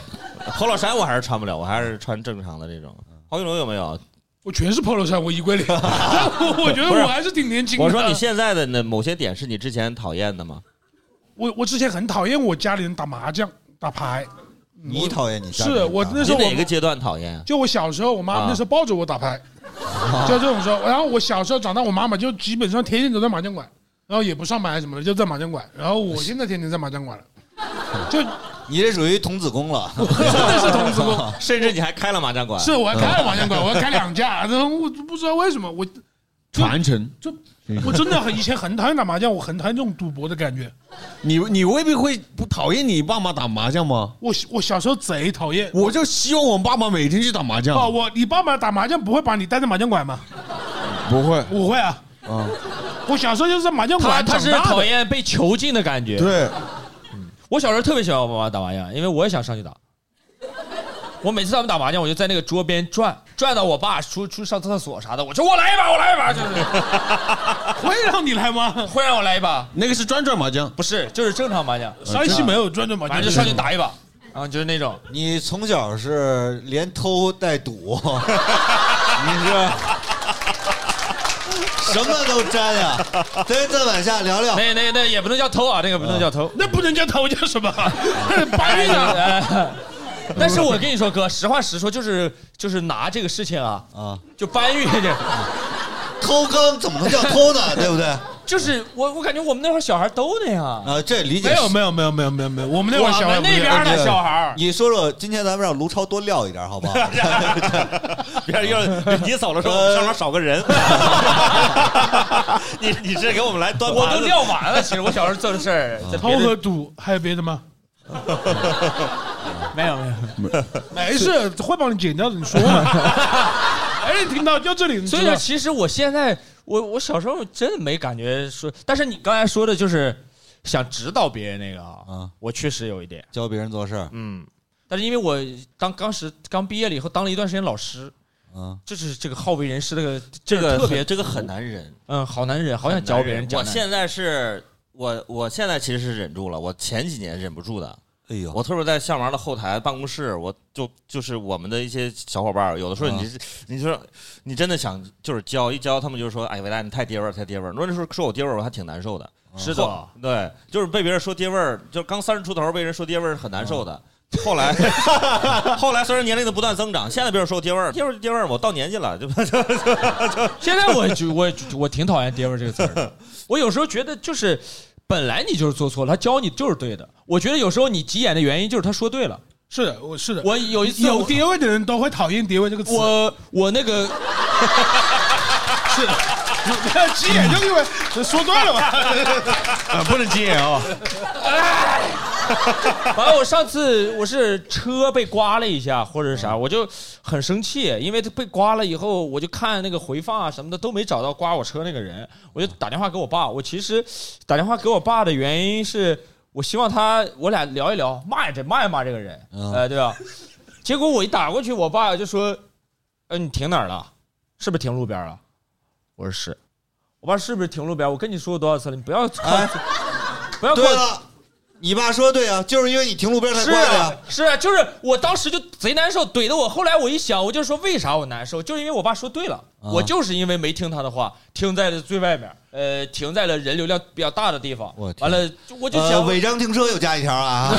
polo 衫我还是穿不了，我还是穿正常的这种。黄玉龙有没有？ 我全是 polo 衫，我衣柜里。我觉得我还是挺年轻的。 我说你现在的那某些点是你之前讨厌的吗？ 我我之前很讨厌我家里人打麻将、打牌。 你讨厌你家里人？ 是我那时候哪个阶段讨厌？ 就我小时候，我妈那时候抱着我打牌。就这种时候，然后我小时候长大，我妈妈就基本上天天都在麻将馆，然后也不上班什么的，就在麻将馆。然后我现在天天在麻将馆了，就你这属于童子功了， 真的是童子功， 甚至你还开了麻将馆。 是，我还开了麻将馆，我还开两家，然后我不知道为什么我传承， 就我真的很以前很讨厌打麻将，我很讨厌这种赌博的感觉。 你你未必会不讨厌你爸妈打麻将吗？ 我我小时候贼讨厌， 我就希望我爸妈每天去打麻将。 哦，我你爸妈打麻将不会把你带在麻将馆吗？ 不会， 我会啊。 啊， 我小时候就是在麻将馆他他是讨厌被囚禁的感觉。 对， 我小时候特别喜欢我爸妈打麻将，因为我也想上去打。我每次他们打麻将，我就在那个桌边转，转到我爸出出上厕所啥的，我说我来一把，我来一把，就是会让你来吗？ 会让我来一把。 那个是转转麻将， 不是，就是正常麻将。 山西没有转转麻将， 反正就上去打一把，然后就是那种。 你从小是连偷带赌，你是什么都沾呀。咱再往下聊聊， 那那那也不能叫偷啊，那个不能叫偷， 那不能叫偷叫什么？ 搬运啊。但是我跟你说哥，实话实说，就是就是拿这个事情啊啊，就搬运这偷更怎么能叫偷呢？对不对？ 就是我我感觉我们那会儿小孩都那样啊，这理解没有没有没有没有没有没有，我们那会儿小孩那边的小孩， 你说说，今天咱们让卢超多撂一点，好不好？ 别要你走的时候上面少个人，你你是给我们来端盘子？ 我都撂完了，其实我小时候做的事儿， 偷和赌还有别的吗？ 没有没有， 没事，会帮你剪掉的，你说嘛。哎，听到就这里。 所以说，其实我现在，我我小时候真的没感觉说，但是你刚才说的就是想指导别人那个啊，我确实有一点教别人做事。 嗯， 但是因为我当当时刚毕业了以后，当了一段时间老师， 嗯， 这是这个好为人师的这个特别这个很难忍， 嗯，好难忍，好想教别人讲。 我现在是我我现在其实是忍住了，我前几年忍不住的。 哎呦， 我特别在象王的后台办公室，我就就是我们的一些小伙伴，有的时候你、嗯、你说你真的想就是教一教，他们就说哎，伟大你太爹味儿，太爹味儿。那时候说我爹味儿，我还挺难受的。 是的， 对，就是被别人说爹味儿，就刚三十出头被人说爹味儿很难受的。嗯、后来后来随着年龄的不断增长，现在别人说我爹味儿，爹味儿爹味儿，我到年纪了就就就就。 现在我就我我挺讨厌爹味儿这个词儿，我有时候觉得就是。本来你就是做错了，他教你就是对的。我觉得有时候你急眼的原因就是他说对了。 是的，我是的。 我有一次有爹味的人都会讨厌爹味这个词。 我我那个是的，你不要急眼，就因为说对了嘛。 啊，不能急眼哦。 哎，反正我上次我是车被刮了一下或者是啥，我就很生气，因为被刮了以后，我就看那个回放啊什么的都没找到刮我车那个人，我就打电话给我爸。我其实打电话给我爸的原因是我希望他我俩聊一聊，骂一这骂一骂这个人，嗯、呃，对吧？结果我一打过去，我爸就说：“呃，你停哪儿了？是不是停路边了？”我说是。我爸是不是停路边？我跟你说过多少次了，你不要哎， 不要对了。你爸说对啊，就是因为你停路边才刮的呀。 是啊，就是我当时就贼难受，怼的我。后来我一想，我就说为啥我难受，就是因为我爸说对了，啊、我就是因为没听他的话，停在了最外面，呃，停在了人流量比较大的地方。完了，我就想、呃、 违章停车又加一条啊，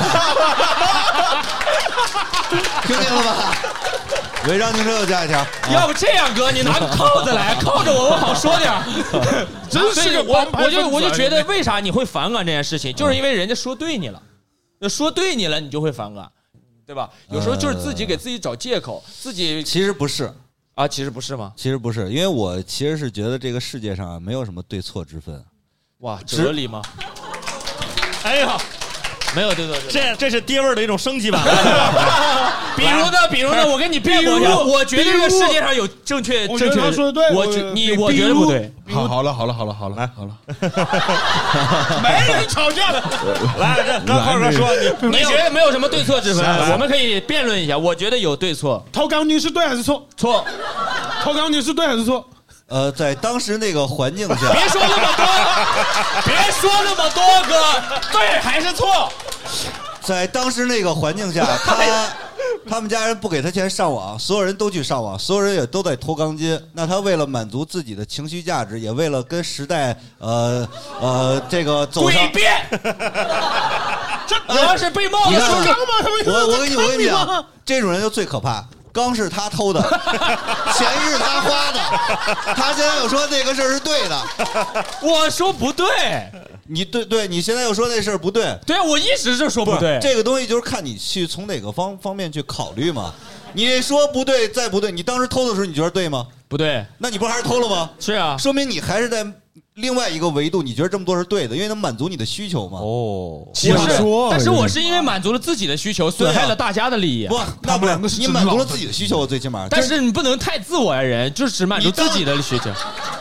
听见了吧？违章停车又加一条。 要不这样哥，你拿个铐子来铐着我，我好说点。 真是个我我就我就觉得为啥你会反感这件事情，就是因为人家说对你了，说对你了，你就会反感，对吧？有时候就是自己给自己找借口，自己其实不是啊，其实不是吗？ 其实不是，因为我其实是觉得这个世界上没有什么对错之分。 哇，哲理吗？哎呀。没有对对对， 这这是爹味儿的一种升级版。 比如呢，比如呢，我跟你辩驳一下，我觉得这个世界上有正确正确。 他说的对， 我觉你我觉得不对。 好，好了，好了，好了，好了，来，好了。 没人吵架了。 来，这刚浩哥说你你觉得没有什么对错之分，我们可以辩论一下。我觉得有对错。 偷钢筋是对还是错？ 错。 偷钢筋是对还是错？ 呃，在当时那个环境下， 别说那么多，别说那么多，哥，对还是错？ 在当时那个环境下，他他们家人不给他钱上网，所有人都去上网，所有人也都在偷钢筋。那他为了满足自己的情绪价值，也为了跟时代呃呃这个走上诡辩。我要是被冒的时候， 我我跟你我跟你讲，这种人就最可怕。钢是他偷的，钱是他花的，他现在又说那个事儿是对的， 我说不对， 你对对，你现在又说那事儿不对， 对啊，我一直就说不对， 这个东西就是看你去从哪个方方面去考虑嘛。你说不对再不对，你当时偷的时候你觉得对吗？ 不对， 那你不还是偷了吗？ 是啊， 说明你还是在另外一个维度，你觉得这么做是对的，因为能满足你的需求嘛。 哦， 我是，但是我是因为满足了自己的需求，损害了大家的利益。 不，那不然你满足了自己的需求，最起码。 但是你不能太自我呀，人就只满足自己的需求。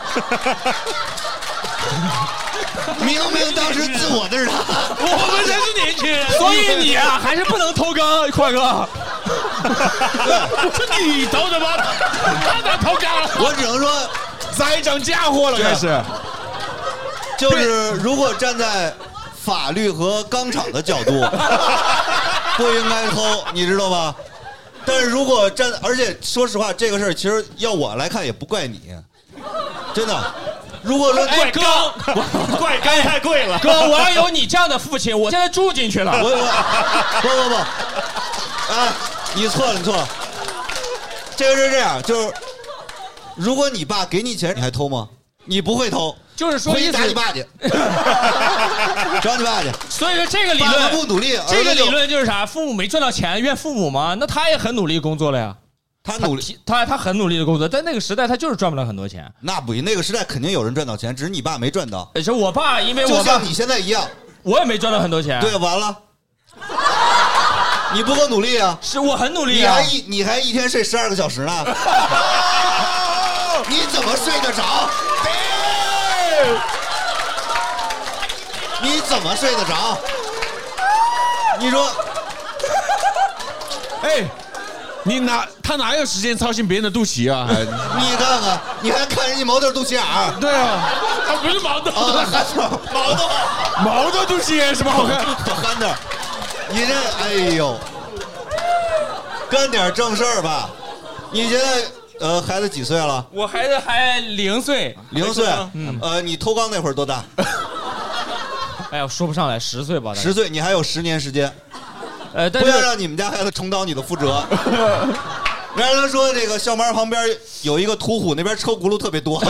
明明当时自我的是他， 我们才是年轻人，所以你啊还是不能偷钢，快哥。 是你偷的吗？他咋偷钢？ 我只能说。 栽赃嫁祸了，开始。 就是如果站在法律和钢厂的角度，不应该偷，你知道吧？但是如果站，而且说实话，这个事儿其实要我来看也不怪你，真的。如果说怪钢， 怪钢太贵了， 哥，我要有你这样的父亲，我现在住进去了。 我我不不不，啊，你错了，你错了。这个是这样，就是。如果你爸给你钱，你还偷吗？你不会偷， 就是说回去打你爸去，找你爸去。 所以说这个理论爸爸不努力， 这个理论就是啥？父母没赚到钱怨父母吗？那他也很努力工作了呀。 他努力， 他他很努力的工作，在那个时代他就是赚不了很多钱。 那不，那个时代肯定有人赚到钱，只是你爸没赚到。 而且我爸，因为我爸就像你现在一样， 我也没赚到很多钱。 对，完了。你不够努力啊！ 是我很努力啊！ 你还一你还一天睡十二个小时呢。你怎么睡得着？你怎么睡得着？你说， 哎，你哪他哪有时间操心别人的肚脐啊？还你看看，你还看人家毛豆肚脐眼儿？ 对啊， 他不是毛豆， 啊，憨豆， 毛豆， 毛豆肚脐眼什么好看？ 可憨点儿。你这，哎呦，干点正事儿吧。你现在呃，孩子几岁了？ 我孩子还零岁， 零岁。嗯，呃，你偷缸那会儿多大？ 哎呀，说不上来，十岁吧。 十岁，你还有十年时间。 呃，但不要是让你们家孩子重蹈你的覆辙。然后他说，这个校门旁边有一个屠虎，那边车轱辘特别多。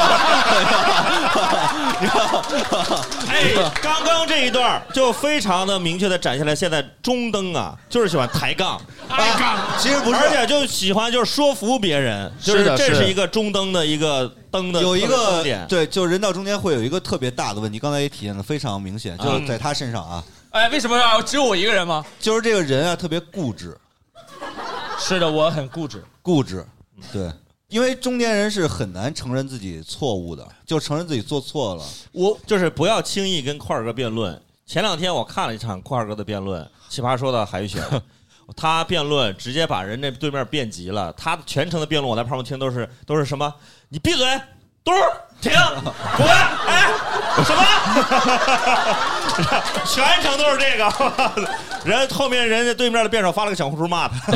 哎，刚刚这一段就非常的明确的展现了现在中灯啊，就是喜欢抬杠， 抬杠， 其实不是， 而且就喜欢就是说服别人，就是的是这是一个中灯的一个灯的有一个点。 对，就是人到中间会有一个特别大的问题，刚才也体现的非常明显，就是在他身上啊。 哎，为什么要只有我一个人吗？ 就是这个人啊，特别固执。 是的，我很固执。 固执，对，因为中年人是很难承认自己错误的，就承认自己做错了。 我就是不要轻易跟块儿哥辩论。前两天我看了一场块儿哥的辩论，奇葩说的海宇选，他辩论直接把人家对面辩急了。他全程的辩论我在旁边听都是都是什么？你闭嘴，嘟儿停，滚，哎，什么？全程都是这个。人后面人家对面的辩手发了个小红书骂他。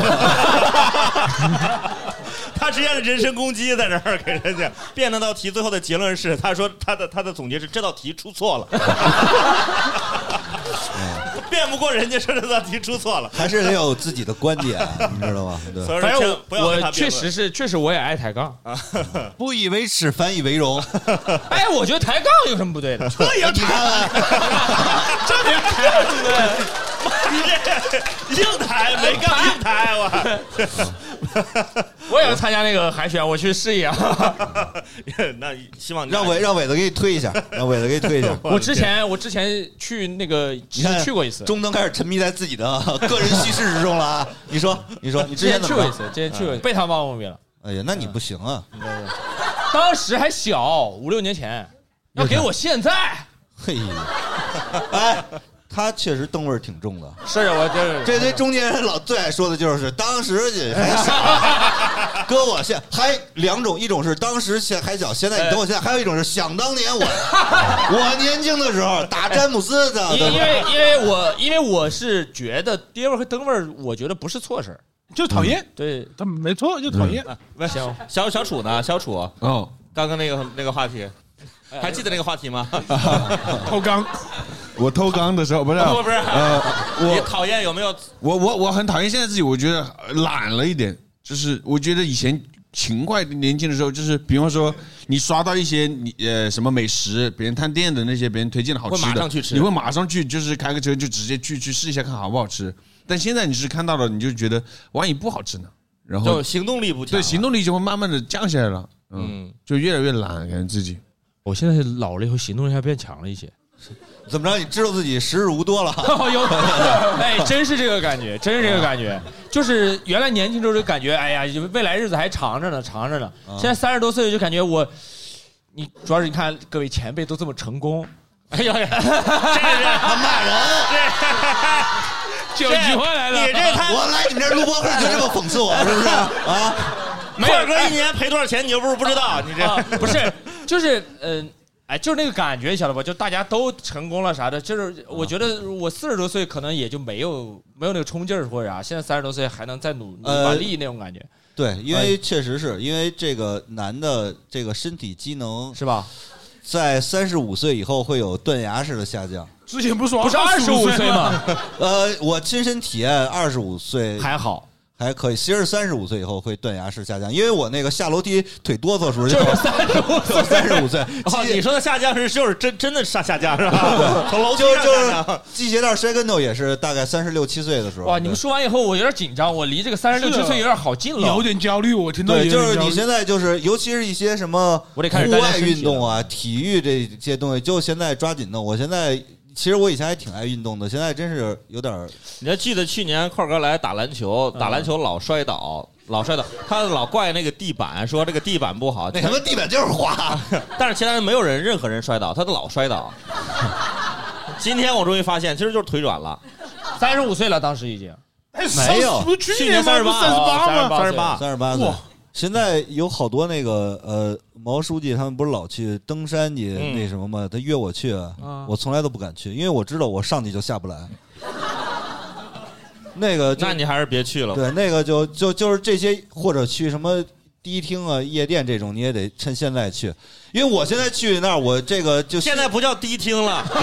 他直接是人身攻击，在这儿给人家辩那道题，最后的结论是，他说他的他的总结是这道题出错了，辩不过人家说这道题出错了， 还是得有自己的观点，你知道吗？对， 反正不要我确实是，确实我也爱抬杠啊， 不以为耻，反以为荣。 哎，我觉得抬杠有什么不对的？ 这也抬， 这也抬，对不对？ 你这硬抬没杠硬抬我。 我也要参加那个海选，我去试一下。 那希望让伟让伟子给你推一下，让伟子给你推一下。 我之前我之前去那个去过一次， 中灯开始沉迷在自己的个人叙事之中了啊！你说你说你之前去过一次，之前去过，被他忘了。 哎呀，那你不行啊！ 当时还小，五六年前，要给我现在。 嘿，哎。他确实灯味儿挺重的， 是我这这堆中年人老最爱说的就是当时还小，哥我现还两种，一种是当时现还小，现在你等我现在，还有一种是想当年我我年轻的时候打詹姆斯的， 因为因为我因为我是觉得爹味和灯味儿，我觉得不是错事儿， 就讨厌， 对， 他没错，就讨厌。 行，小小楚呢？小楚哦， 刚刚那个那个话题，还记得那个话题吗？ 偷缸。 我偷缸的时候不是不不是， 呃， 我讨厌有没有？ 我我我很讨厌现在自己，我觉得懒了一点，就是我觉得以前勤快年轻的时候，就是比方说你刷到一些你呃什么美食，别人探店的那些别人推荐的好吃的， 会马上去吃， 你会马上去，就是开个车就直接去去试一下看好不好吃。但现在你是看到了，你就觉得万一不好吃呢，然后就行动力不强， 对，行动力就会慢慢的降下来了，嗯，就越来越懒，感觉自己。 我现在老了以后，行动力还变强了一些。 怎么着？你知道自己时日无多了？ 有，哎，真是这个感觉，真是这个感觉。就是原来年轻时候就感觉，哎呀，未来日子还长着呢，长着呢。现在三十多岁就感觉我，你主要是你看各位前辈都这么成功，哎呀，这是他骂人， 这有句话来了， 你这他， 我来你们这录播会就这么讽刺我，是不是啊？ 块哥一年赔多少钱，你又不是不知道，你这不是，就是嗯。哎，就是那个感觉，晓得吧？就大家都成功了啥的，就是我觉得我四十多岁可能也就没有没有那个冲劲儿或者啥，现在三十多岁还能再努努把力那种感觉。 对，因为确实是因为这个男的这个身体机能是吧， 在三十五岁以后会有断崖式的下降。 之前不是说不是二十五岁吗？ 呃，我亲身体验二十五岁还好。 还可以，其实三十五岁以后会断崖式下降，因为我那个下楼梯腿哆嗦的时候就是三十五岁， 三十五岁。 哦，你说的下降是就是真真的下下降是吧？从楼梯上就是系鞋带摔跟头也是大概三十六七岁的时候。 哇，你们说完以后我有点紧张，我离这个三十六七岁有点好近了， 有点焦虑。我听到对，就是你现在就是尤其是一些什么我得开始户外运动啊、体育这些东西，就现在抓紧弄。我现在。其实我以前还挺爱运动的，现在真是有点。 你还记得去年块哥来打篮球，打篮球老摔倒，老摔倒，他老怪那个地板，说这个地板不好。 那他妈地板就是滑， 但是其他人没有人任何人摔倒，他都老摔倒。今天我终于发现，其实就是腿软了。 三十五岁了，当时已经。 没有， 不去年三十八，三十八吗？ 三十八， 三十八岁。现在有好多那个呃，毛书记他们不是老去登山去那什么吗？他约我去，我从来都不敢去，因为我知道我上去就下不来。那个， 那你还是别去了。 对，那个就就就是这些，或者去什么迪厅啊、夜店这种，你也得趁现在去，因为我现在去那儿，我这个就现在不叫迪厅了，哥，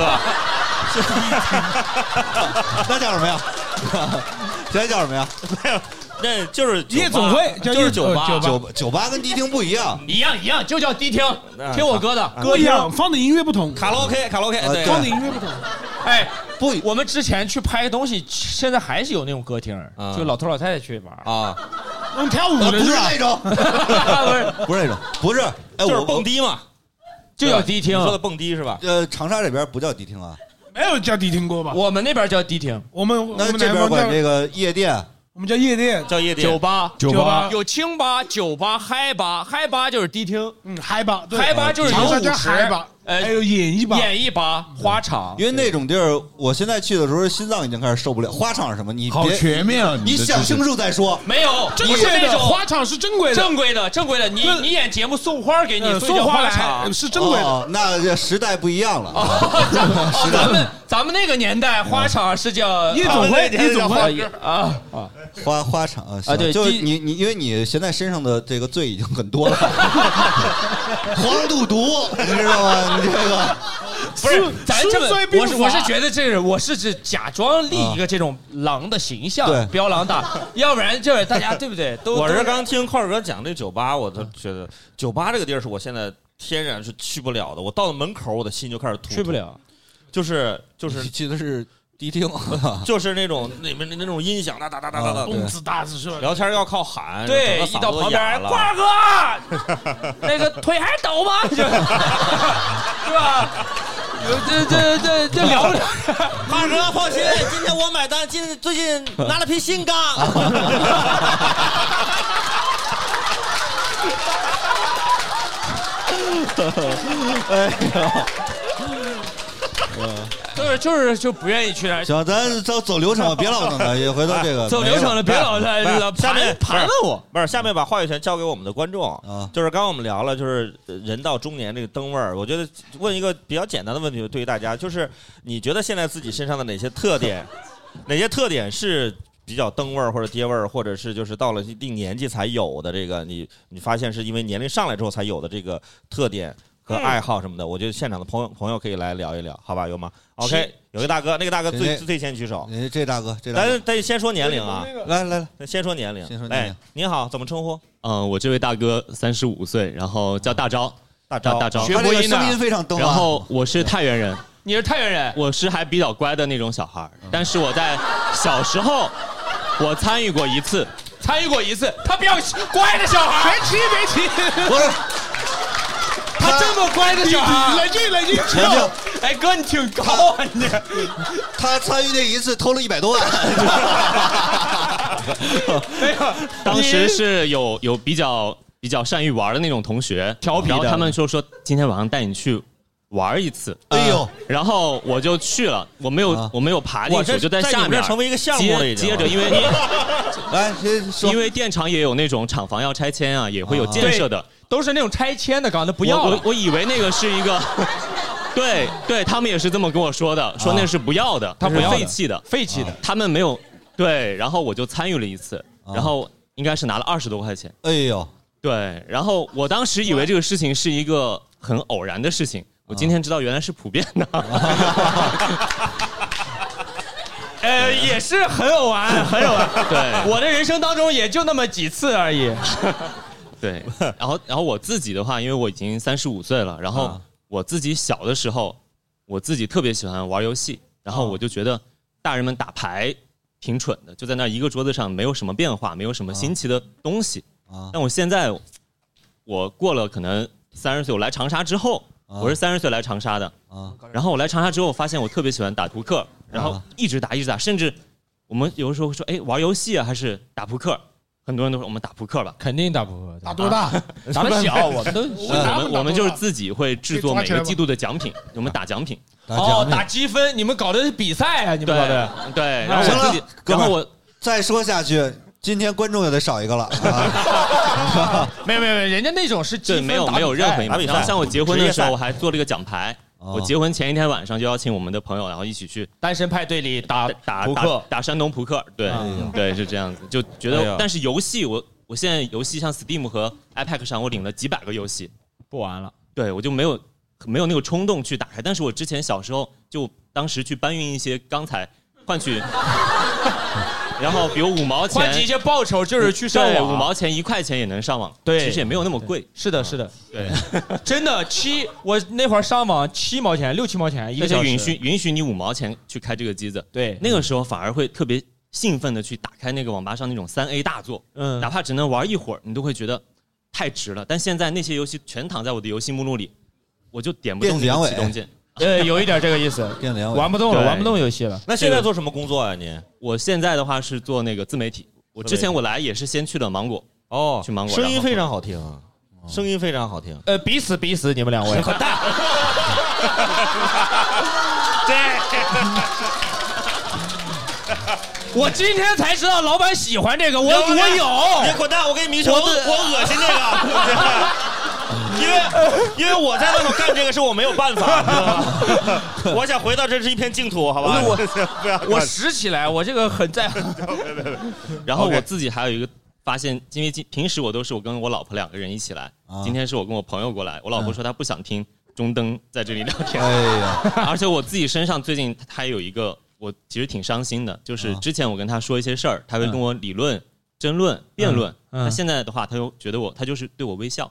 那叫什么呀？现在叫什么呀？ 没有。那就是夜总会， 就是酒吧， 酒吧酒吧跟迪厅不一样， 一样一样，就叫迪厅。听我哥的， 歌一样，放的音乐不同， 卡拉 OK， 卡拉 OK， 对， 放的音乐不同。 哎， 不， 我们之前去拍东西，现在还是有那种歌厅，就老头老太太去玩啊， 能跳舞的不是那种， 不是不是那种，不是，哎， 就是蹦迪嘛， 就叫迪厅。 你说的蹦迪是吧？ 呃，长沙这边不叫迪厅啊， 没有叫迪厅过吧？ 我们那边叫迪厅， 我们那这边管这个夜店。 我们叫夜店， 叫夜店， 酒吧， 酒吧有清吧、酒吧、嗨吧，嗨吧就是迪厅， 嗯，嗨吧， 嗨吧就是长沙叫嗨吧， 呃， 还有演艺吧， 演艺吧、花场， 因为那种地儿，我现在去的时候，心脏已经开始受不了。花场是什么？你好全面啊！ 你想清楚再说。 没有， 正规的花场是正规的， 正规的，正规的。你你演节目送花给你， 送花来是正规的。 那这时代不一样了。 咱们咱们那个年代，花场是叫夜总会，夜总会啊啊， 花花场啊，对， 就是你你，因为你现在身上的这个罪已经很多了，黄赌毒，你知道吗？你这个不是咱这么，我是我是觉得这个我是指假装立一个这种狼的形象， 对， 彪狼大，要不然就是大家对不对？都我是刚听块儿哥讲这酒吧，我都觉得酒吧这个地儿是我现在天然是去不了的。我到了门口，我的心就开始突， 去不了， 就是就是记得是。迪厅就是那种里面那种音响哒哒哒哒哒哒， 动次打次是吧？ 聊天要靠喊， 对，一到旁边，块儿哥，那个腿还抖吗？是吧？这这这这聊不了。 块儿哥，放心，今天我买单。今最近拿了瓶新缸。 哎呀。 就是就是就不愿意去那儿。 行，咱走走流程吧，别老弄了，也回头这个走流程了，别老在下面盘问我。 不是，下面把话语权交给我们的观众啊。就是刚刚我们聊了，就是人到中年这个灯味儿，我觉得问一个比较简单的问题，对于大家，就是你觉得现在自己身上的哪些特点，哪些特点是比较灯味儿或者爹味儿，或者是就是到了一定年纪才有的这个，你你发现是因为年龄上来之后才有的这个特点和爱好什么的，我觉得现场的朋友朋友可以来聊一聊，好吧？有吗 ？OK， 有个大哥，那个大哥最最先举手。 这大哥，这大哥， 咱咱先说年龄啊， 来来来， 先说年龄。 先说年龄。 哎，您好，怎么称呼？ 嗯，我这位大哥三十五岁，然后叫大招， 大招大招， 学播音的，声音非常登。 然后我是太原人， 你是太原人， 我是还比较乖的那种小孩，但是我在小时候，我参与过一次， 参与过一次，他比较乖的小孩， 别提别提， 不是。 他这么乖的小孩， 冷静冷静冷静！ 哎哥，你挺高啊你！ 他参与那一次偷了一百多万。 没有， 当时是有有比较比较善于玩的那种同学， 调皮的， 然后他们说说今天晚上带你去玩一次。 哎呦， 然后我就去了，我没有、啊、我没有爬进去，我就在下面成为一个项目了已经。 接着，因为你来因为电厂也有那种厂房要拆迁啊，也会有建设的。 都是那种拆迁的，刚才不要了。我我以为那个是一个，对对，他们也是这么跟我说的，说那是不要的， 他不要废弃的， 废弃的。 他们没有对，然后我就参与了一次，然后应该是拿了二十多块钱。 哎呦， 对，然后我当时以为这个事情是一个很偶然的事情，我今天知道原来是普遍的。 呃，也是很偶然，很偶然。 对， 我的人生当中也就那么几次而已。 对，然后然后我自己的话，因为我已经三十五岁了，然后我自己小的时候，我自己特别喜欢玩游戏，然后我就觉得大人们打牌挺蠢的，就在那一个桌子上没有什么变化，没有什么新奇的东西。但我现在，我过了可能三十岁，我来长沙之后，我是三十岁来长沙的，然后我来长沙之后，发现我特别喜欢打扑克，然后一直打一直打，甚至我们有的时候会说，哎，玩游戏啊还是打扑克？很多人都说我们打扑克吧， 肯定打扑克。 打多大？ 打得小，我们都我们我们就是自己会制作每个季度的奖品，我们打奖品。 哦，打积分，你们搞的是比赛啊？你们搞的对，然后我自己，然后我再说下去，今天观众也得少一个了。啊、 没有没有没有，人家那种是对，没有没有任何一打比赛。 然后像我结婚的时候，我还做了一个奖牌。我结婚前一天晚上就邀请我们的朋友，然后一起去单身派对里打打扑克， 打山东扑克。对、哎、对，是这样子，就觉得。哎、但是游戏，我我现在游戏像 Steam 和 iPad 上，我领了几百个游戏， 不玩了。 对，我就没有没有那个冲动去打开。但是我之前小时候就当时去搬运一些钢材，换取。然后，比如五毛钱换取一些报酬，就是去上网， 五毛钱一块钱也能上网， 对， 其实也没有那么贵。 是的，是的， 对， 真的七，我那会儿上网七毛钱、六七毛钱一个小时， 而且允许允许你五毛钱去开这个机子。 对， 那个时候反而会特别兴奋的去打开那个网吧上那种三 A 大作， 嗯， 哪怕只能玩一会儿，你都会觉得太值了。但现在那些游戏全躺在我的游戏目录里，我就点不动那个启动键。 呃，有一点这个意思，玩不动了，玩不动游戏了。 那现在做什么工作啊？你？ 我现在的话是做那个自媒体。我之前我来也是先去了芒果， 哦， 去芒果， 声音非常好听，声音非常好听。 呃，彼此彼此，你们两位。 滚蛋！ 我今天才知道老板喜欢这个，我我有。 你滚蛋！我跟你明说，我我恶心这个。因为因为我在外头干这个事，我没有办法，知道吗？我想回到这是一片净土，好吧？ 我不要，我拾起来，我这个很在乎。 然后我自己还有一个发现，因为平时我都是我跟我老婆两个人一起来，今天是我跟我朋友过来，我老婆说她不想听中灯在这里聊天， 哎呀， 而且我自己身上最近她有一个，我其实挺伤心的，就是之前我跟她说一些事儿，她会跟我理论、争论、辩论，那现在的话，她又觉得我，她就是对我微笑。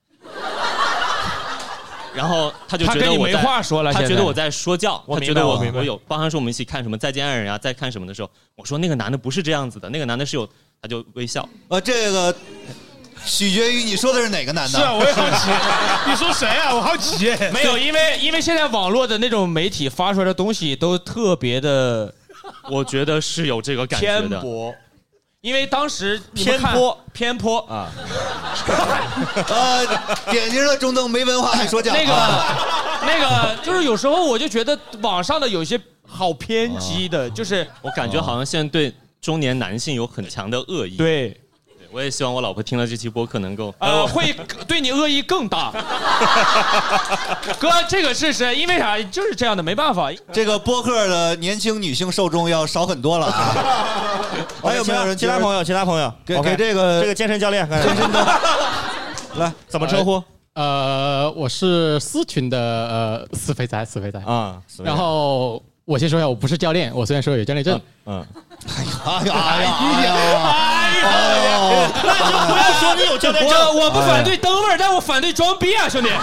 然后他就觉得我没话说了， 他觉得我在说教， 他觉得我我有，包含说我们一起看什么《再见爱人》啊，在看什么的时候，我说那个男的不是这样子的，那个男的是有，他就微笑。 呃，这个取决于你说的是哪个男的。 是啊，我也好奇，你说谁啊？我好奇。 没有，因为因为现在网络的那种媒体发出来的东西都特别的， 我觉得是有这个感觉的。 偏颇。因为当时偏颇偏颇啊， 呃，典型的中等没文化还说教。 那个那个就是有时候我就觉得网上的有些好偏激的，就是我感觉好像现在对中年男性有很强的恶意。 对。 我也希望我老婆听了这期播客能够呃，会对你恶意更大。哥，这个事实，因为啥？就是这样的，没办法。 这个播客的年轻女性受众要少很多了啊。还有没有人？ 其他朋友？其他朋友给给这个这个健身教练，健身的来怎么称呼？ 呃，我是四群的呃死肥仔，死肥仔啊。 然后我先说一下，我不是教练，我虽然说有教练证。 嗯。 哎呀哎呀哎呀！ 哎呀！那就不要说你有教练证。 我我不反对灯味儿，但我反对装逼啊，兄弟！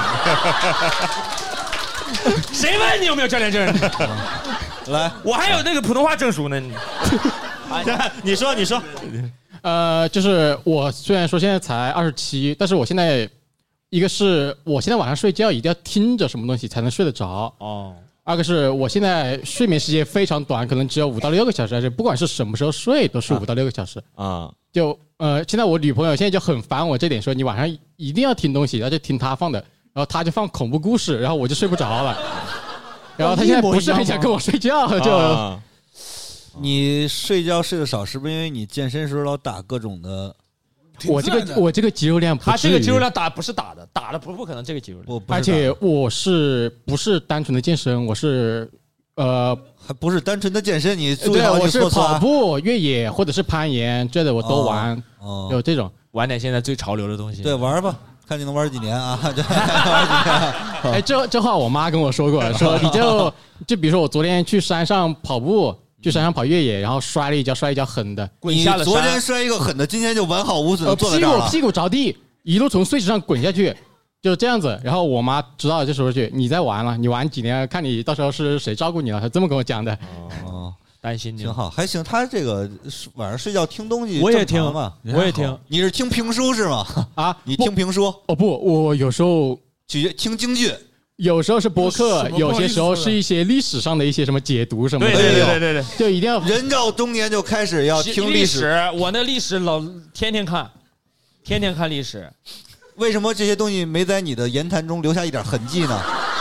谁问你有没有教练证？ 来， 我还有那个普通话证书呢。你， 你说你说。 呃，就是我虽然说现在才二十七，但是我现在一个是我现在晚上睡觉一定要听着什么东西才能睡得着哦。二个是我现在睡眠时间非常短，可能只有五到六个小时，而且不管是什么时候睡都是五到六个小时啊。就呃，现在我女朋友现在就很烦我这点，说你晚上一定要听东西，然后就听她放的，然后她就放恐怖故事，然后我就睡不着了。然后她现在不是很想跟我睡觉，就、啊、 你睡觉睡得少，是不是因为你健身时候老打各种的？ 我这个我这个肌肉量， 他这个肌肉量打不是打的，打的不不可能这个肌肉量。 而且我是不是单纯的健身？我是呃， 还不是单纯的健身，你对，我是跑步、越野或者是攀岩，这的我都玩。哦，有这种玩点现在最潮流的东西。 对，玩吧，看你能玩几年啊！玩几年。 哎，这这话我妈跟我说过，说你就就比如说我昨天去山上跑步。去山上跑越野，然后摔了一跤，摔一跤狠的， 滚下了山。你昨天摔一个狠的，今天就完好无损的坐在这儿了。 屁股屁股着地，一路从碎石上滚下去，就这样子。然后我妈知道就说句：“你再玩了，你玩几年，看你到时候是谁照顾你了。”她这么跟我讲的。 哦， 担心你。 挺好，还行。他这个晚上睡觉听东西， 我也听嘛， 我也听。 你是听评书是吗？啊，你听评书？ 哦不，我有时候去听京剧。 有时候是播客，有些时候是一些历史上的一些什么解读什么的。 对对对对对， 就一定要人到中年就开始要听历史。 我那历史老天天看，天天看历史。 为什么这些东西没在你的言谈中留下一点痕迹呢？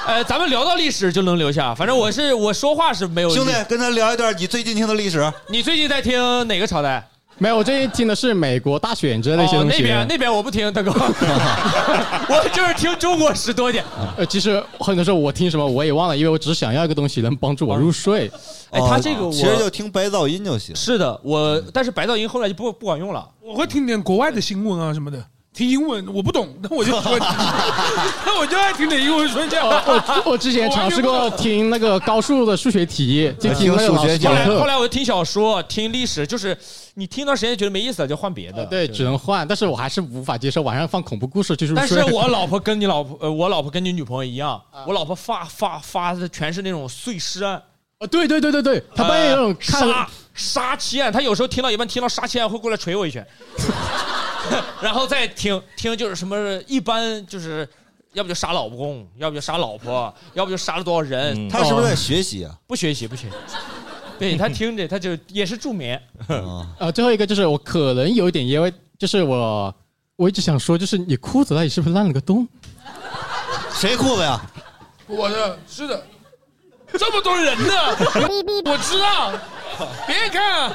呃，咱们聊到历史就能留下，反正我是我说话是没有。 兄弟，跟他聊一段你最近听的历史。 你最近在听哪个朝代？ 没有，我最近听的是美国大选之类的一些东西。 哦、那边那边我不听，大哥，我就是听中国史多一点。 呃，其实很多时候我听什么我也忘了，因为我只想要一个东西能帮助我入睡。 哎，他这个我其实就听白噪音就行。 是的，我但是白噪音后来就不不管用了。 我会听点国外的新闻啊什么的。听英文我不懂，那我就说，那我就爱听点英文说这样。 我我之前尝试过听那个高数的数学题，就听那个老师讲课。 后来后来我就听小说，听历史，就是你听到时间觉得没意思了，就换别的。 对，只能换，但是我还是无法接受晚上放恐怖故事去入睡。 但是我老婆跟你老婆，呃，我老婆跟你女朋友一样，我老婆发发发的全是那种碎尸案。 哦，对对对对对，他半夜那种看杀杀妻案，他有时候听到一半听到杀妻案会过来捶我一拳。然后再听听就是什么，一般就是要不就杀老公，要不就杀老婆，要不就杀了多少人。 嗯、他是不是在学习啊？ 不学习，不学习。对他听着，他就也是助眠。 呃，最后一个就是我可能有一点因为就是我我一直想说，就是你裤子那里是不是烂了个洞？ 谁裤子呀？ 我的，是的。这么多人呢，我知道。别看。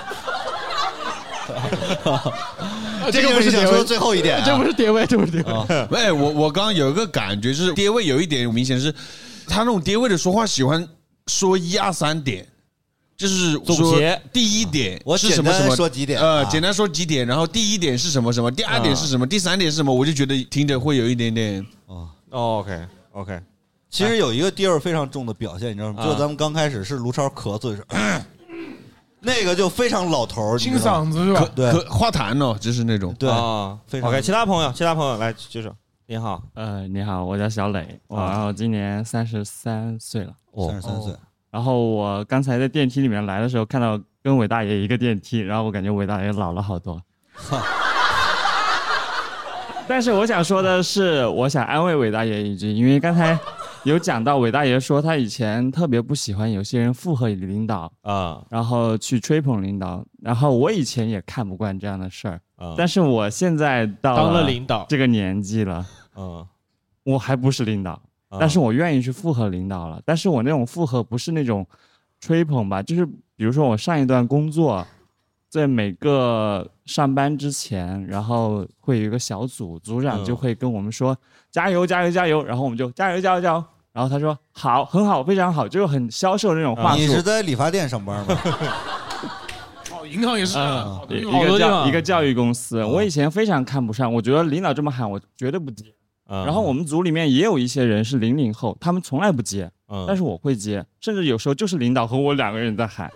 这个不是想说最后一点、啊， 这不是跌位，这不是跌位。 喂、哦，我我刚刚有一个感觉，就是跌位有一点明显是，他那种跌位的说话喜欢说一二三点，就是说第一点我是什么什么说几点， 呃，简单说几点，然后第一点是什么什么，第二点是什么，第三点是什么，我就觉得听着会有一点点哦。 OK OK， 其实有一个跌位非常重的表现，你知道吗？就咱们刚开始是卢超咳嗽是。那个就非常老头儿， 清嗓子是吧？ 对， 化痰哦，就是那种。 对啊，非常。OK， 其他朋友，其他朋友来举手。你好， 呃，你好，我叫小磊，我然后今年三十三岁了。 三十三岁。 然后我刚才在电梯里面来的时候，看到跟伟大爷一个电梯，然后我感觉伟大爷老了好多。但是我想说的是，我想安慰伟大爷一句，因为刚才。有讲到伟大爷说他以前特别不喜欢有些人附和领导啊，然后去吹捧领导，然后我以前也看不惯这样的事儿啊，但是我现在到当了领导这个年纪了，嗯，我还不是领导，但是我愿意去附和领导了，但是我那种附和不是那种吹捧吧，就是比如说我上一段工作，在每个上班之前，然后会有一个小组，组长就会跟我们说、嗯、加油加油加油，然后我们就加油加油加油。然后他说好，很好，非常好，就是很销售那种话术。 你是在理发店上班吗？ 哦，银行也是、 嗯、一个教一个教育公司、嗯。我以前非常看不上，我觉得领导这么喊，我绝对不接。嗯、然后我们组里面也有一些人是零零后，他们从来不接，嗯、但是我会接，甚至有时候就是领导和我两个人在喊。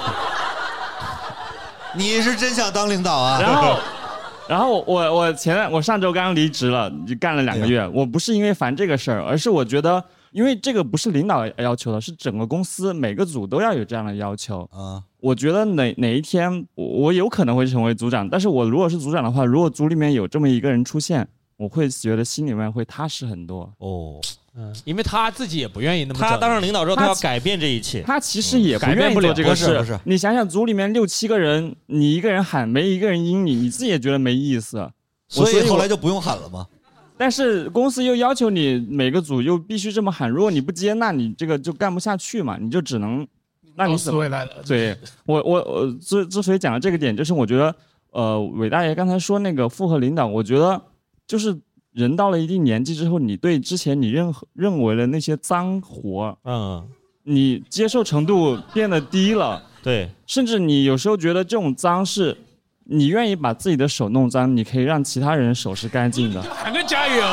你是真想当领导啊？ 然后。然后我我前我上周刚离职了，就干了两个月。哎、我不是因为烦这个事儿，而是我觉得，因为这个不是领导要求的，是整个公司每个组都要有这样的要求啊。我觉得哪哪一天我我有可能会成为组长，但是我如果是组长的话，如果组里面有这么一个人出现，我会觉得心里面会踏实很多哦。 嗯，因为他自己也不愿意那么。 他当上领导之后，他要改变这一切。 他其实也不愿意做这个事。 不是， 你想想，组里面六七个人，你一个人喊，没一个人应你，你自己也觉得没意思。 所以后来就不用喊了吗？ 但是公司又要求你每个组又必须这么喊，如果你不接，那你这个就干不下去嘛，你就只能，那你怎么？对，我我我之之所以讲到这个点，就是我觉得，呃，伟大爷刚才说那个附和领导，我觉得就是。人到了一定年纪之后，你对之前你认认为的那些脏活，嗯，你接受程度变得低了， 对， 甚至你有时候觉得这种脏是，你愿意把自己的手弄脏，你可以让其他人手是干净的。 喊个加油！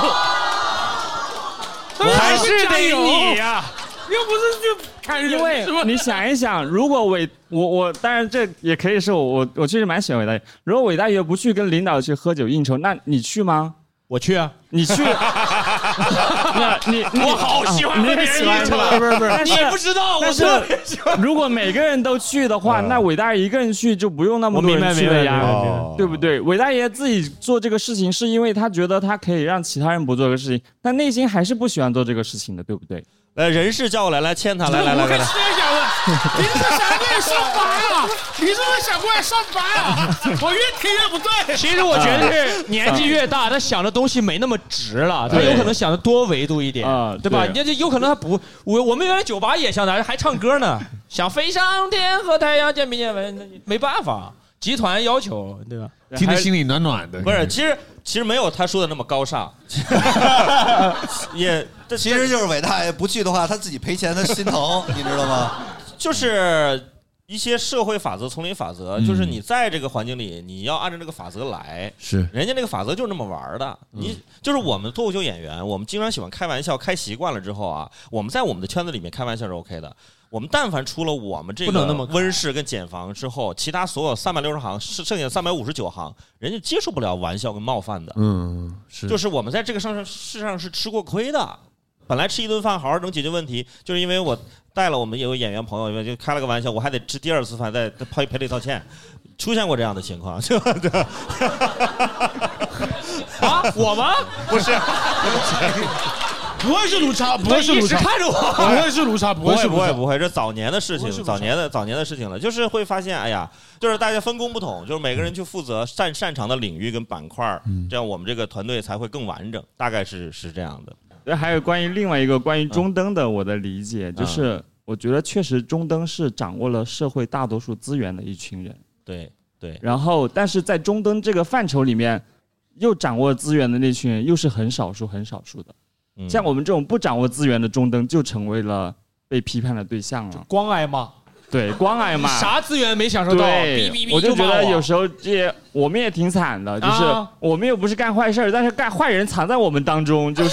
还是得你呀、啊， 又不是就看人， 因为你想一想，如果伟我我当然这也可以是我我我其实蛮喜欢伟大爷，如果伟大爷不去跟领导去喝酒应酬，那你去吗？ 我去啊， 你去，那你我好喜欢和别人应酬，不是不是， 你不知道，我特别喜欢。如果每个人都去的话，那伟大爷一个人去就不用那么多人去了呀，对不对？伟大爷自己做这个事情是因为他觉得他可以让其他人不做这个事情，但内心还是不喜欢做这个事情的，对不对？ 呃，人事叫过来，来签他，来来来来来。 你是不是想过来上班啊？你是不是想过来上班啊？我越听越不对。 其实我觉得是年纪越大，他想的东西没那么直了，他有可能想的多维度一点，对吧？你这有可能他不，我我们原来酒吧也像他，还唱歌呢，想飞上天和太阳见面见闻，没办法，集团要求，对吧？ 听得心里暖暖的。 不是，其实其实没有他说的那么高尚，也其实就是伟大爷不去的话，他自己赔钱，他心疼，你知道吗？ 就是一些社会法则、丛林法则，就是你在这个环境里，你要按照这个法则来。 是， 人家那个法则就是那么玩的。你就是我们脱口秀演员，我们经常喜欢开玩笑，开习惯了之后啊，我们在我们的圈子里面开玩笑是 OK 的。我们但凡出了我们这个温室跟减房之后，其他所有三百六十行，剩下三百五十九行，人家接受不了玩笑跟冒犯的。 嗯，是， 就是我们在这个上世上是吃过亏的。本来吃一顿饭好好能解决问题，就是因为我带了我们有个演员朋友，就开了个玩笑，我还得吃第二次饭，再赔赔礼道歉，出现过这样的情况。就啊，我吗？ 不是， 不会是卢超，不会是卢超， 看着我， 不会是卢超，不会是不会不会，这早年的事情，早年的早年的事情了，就是会发现，哎呀，就是大家分工不同，就是每个人去负责擅擅长的领域跟板块，这样我们这个团队才会更完整，大概是是这样的。 还有关于另外一个关于中灯的我的理解，就是我觉得确实中灯是掌握了社会大多数资源的一群人。 对对。 然后，但是在中灯这个范畴里面，又掌握资源的那群人又是很少数很少数的。嗯、像我们这种不掌握资源的中灯，就成为了被批判的对象了。 光挨骂。 对，光挨骂， 啥资源没享受到？ 对，我就觉得有时候这我们也挺惨的，就是我们又不是干坏事，但是干坏人藏在我们当中，就是。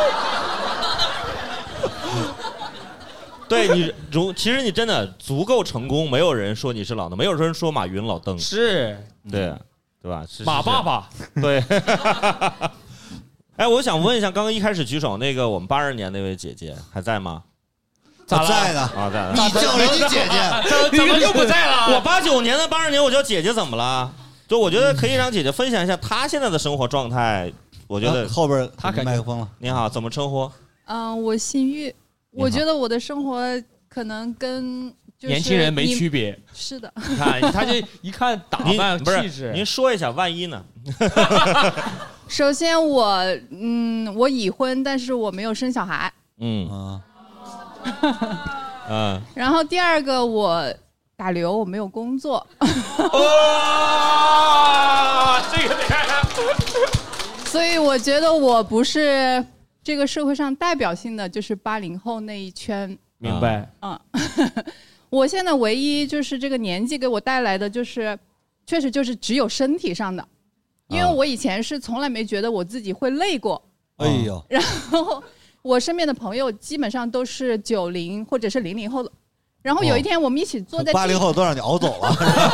对你如其实你真的足够成功，没有人说你是老邓，没有人说马云老邓， 是， 对对吧？是马爸爸， 对。哎，我想问一下，刚刚一开始举手那个我们八二年那位姐姐还在吗？ 咋在呢？ 啊，在。 你叫人家姐姐， 怎么又不在了？ 我八九年的八二年我叫姐姐，怎么了？就我觉得可以让姐姐分享一下她现在的生活状态。我觉得后边她麦克风了。 你好，怎么称呼？ 嗯，我姓玉。我觉得我的生活可能跟年轻人没区别。 是的。 你看，他这一看打扮气质， 您说一下，万一呢？ 首先我，嗯，我已婚，但是我没有生小孩。 嗯啊。嗯。 然后第二个，我打流，我没有工作。 哇，这个厉害。 所以我觉得我不是这个社会上代表性的，就是八零后那一圈。 明白。 嗯。我现在唯一就是这个年纪给我带来的，就是确实就是只有身体上的。因为我以前是从来没觉得我自己会累过， 哎呦， 然后我身边的朋友基本上都是九零或者是零零后的，然后有一天我们一起坐在八零后都让你熬走了，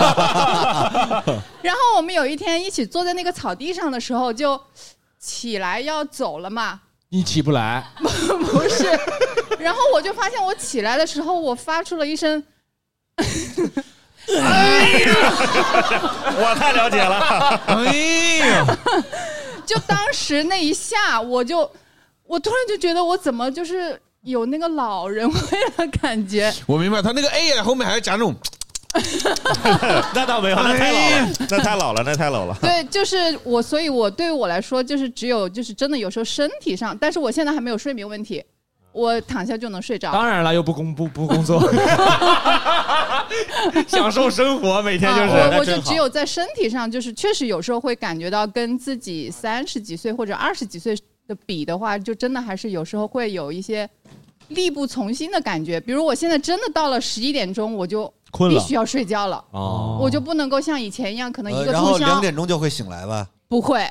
然后我们有一天一起坐在那个草地上的时候，就起来要走了嘛， 你起不来， 不是，然后我就发现我起来的时候，我发出了一声。 哎呀！我太了解了。 哎呀！ 就当时那一下，我就，我突然就觉得我怎么就是有那个老人味的感觉。 我明白，他那个 A 呀后面还是加那种。 那倒没有，那太老了，那太老了，那太老了。 对，就是我，所以我对我来说，就是只有就是真的有时候身体上，但是我现在还没有睡眠问题。我躺下就能睡着。 当然了，又不工不不工作，享受生活，每天就是。 啊、我我就只有在身体上，就是确实有时候会感觉到跟自己三十几岁或者二十几岁的比的话，就真的还是有时候会有一些力不从心的感觉。比如我现在真的到了十一点钟，我就必须要睡觉了， 哦， 我就不能够像以前一样，可能一个通宵。 呃、 然后两点钟就会醒来吧？ 不会。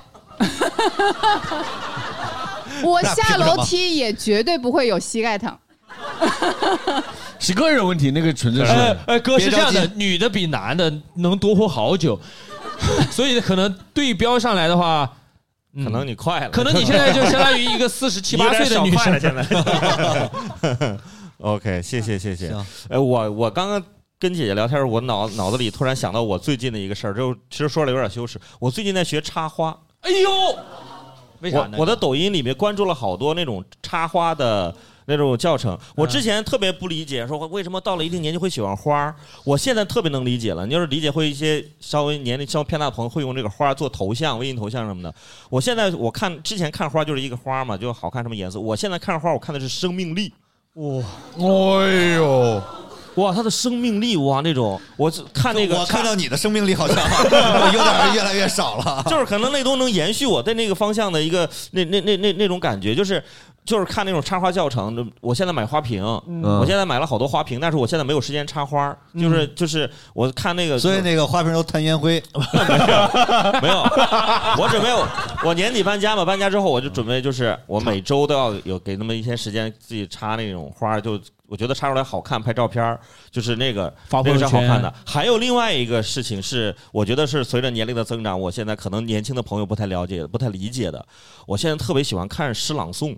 我下楼梯也绝对不会有膝盖疼， 是个人问题，那个纯粹是。 哎哎，哥是这样的，女的比男的能多活好久，所以可能对标上来的话， 可能你快了， 可能你现在就相当于一个四十七八岁的女生。 现在。OK， 谢谢谢谢。哎，我我刚刚跟姐姐聊天，我脑脑子里突然想到我最近的一个事儿，就其实说了有点羞耻。我最近在学插花。 哎呦！ 我我的抖音里面关注了好多那种插花的那种教程。我之前特别不理解，说为什么到了一定年纪会喜欢花，我现在特别能理解了。你要是理解会一些稍微年龄稍微偏大的朋友会用这个花做头像、微信头像什么的。我现在我看之前看花就是一个花嘛，就好看什么颜色。我现在看花，我看的是生命力。哇，哎呦。哇，它的生命力哇，那种我看那个， 我看到你的生命力好像有点越来越少了， 就是可能那都能延续我在那个方向的一个那那那那那种感觉，就是就是看那种插花教程。我现在买花瓶，嗯、我现在买了好多花瓶，但是我现在没有时间插花，就是就是我看那个， 所以那个花瓶都弹烟灰， 没有，我准备我年底搬家嘛，搬家之后我就准备就是我每周都要有给那么一些时间自己插那种花，就。我觉得插出来好看，拍照片就是那个那个是好看的。还有另外一个事情是，我觉得是随着年龄的增长，我现在可能年轻的朋友不太了解、不太理解的。我现在特别喜欢看诗朗诵。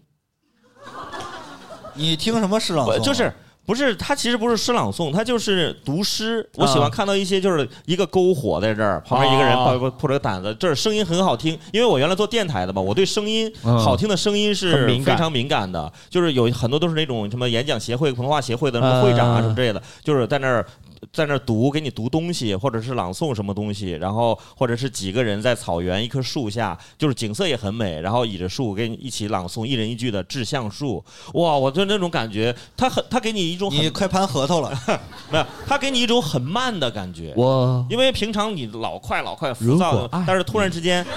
你听什么诗朗诵？ 就是。不是，他其实不是诗朗诵，他就是读诗。我喜欢看到一些，就是一个篝火在这儿，旁边一个人抱抱着个胆子，这儿声音很好听。因为我原来做电台的嘛，我对声音好听的声音是非常敏感的。就是有很多都是那种什么演讲协会、普通话协会的什么会长啊什么之类的，就是在那儿。在那儿读，给你读东西，或者是朗诵什么东西，然后或者是几个人在草原一棵树下，就是景色也很美，然后倚着树给你一起朗诵一人一句的《致橡树》。哇，我就那种感觉，他很他给你一种很你快盘核桃了， 没有，他给你一种很慢的感觉。 哇， 因为平常你老快老快浮躁，但是突然之间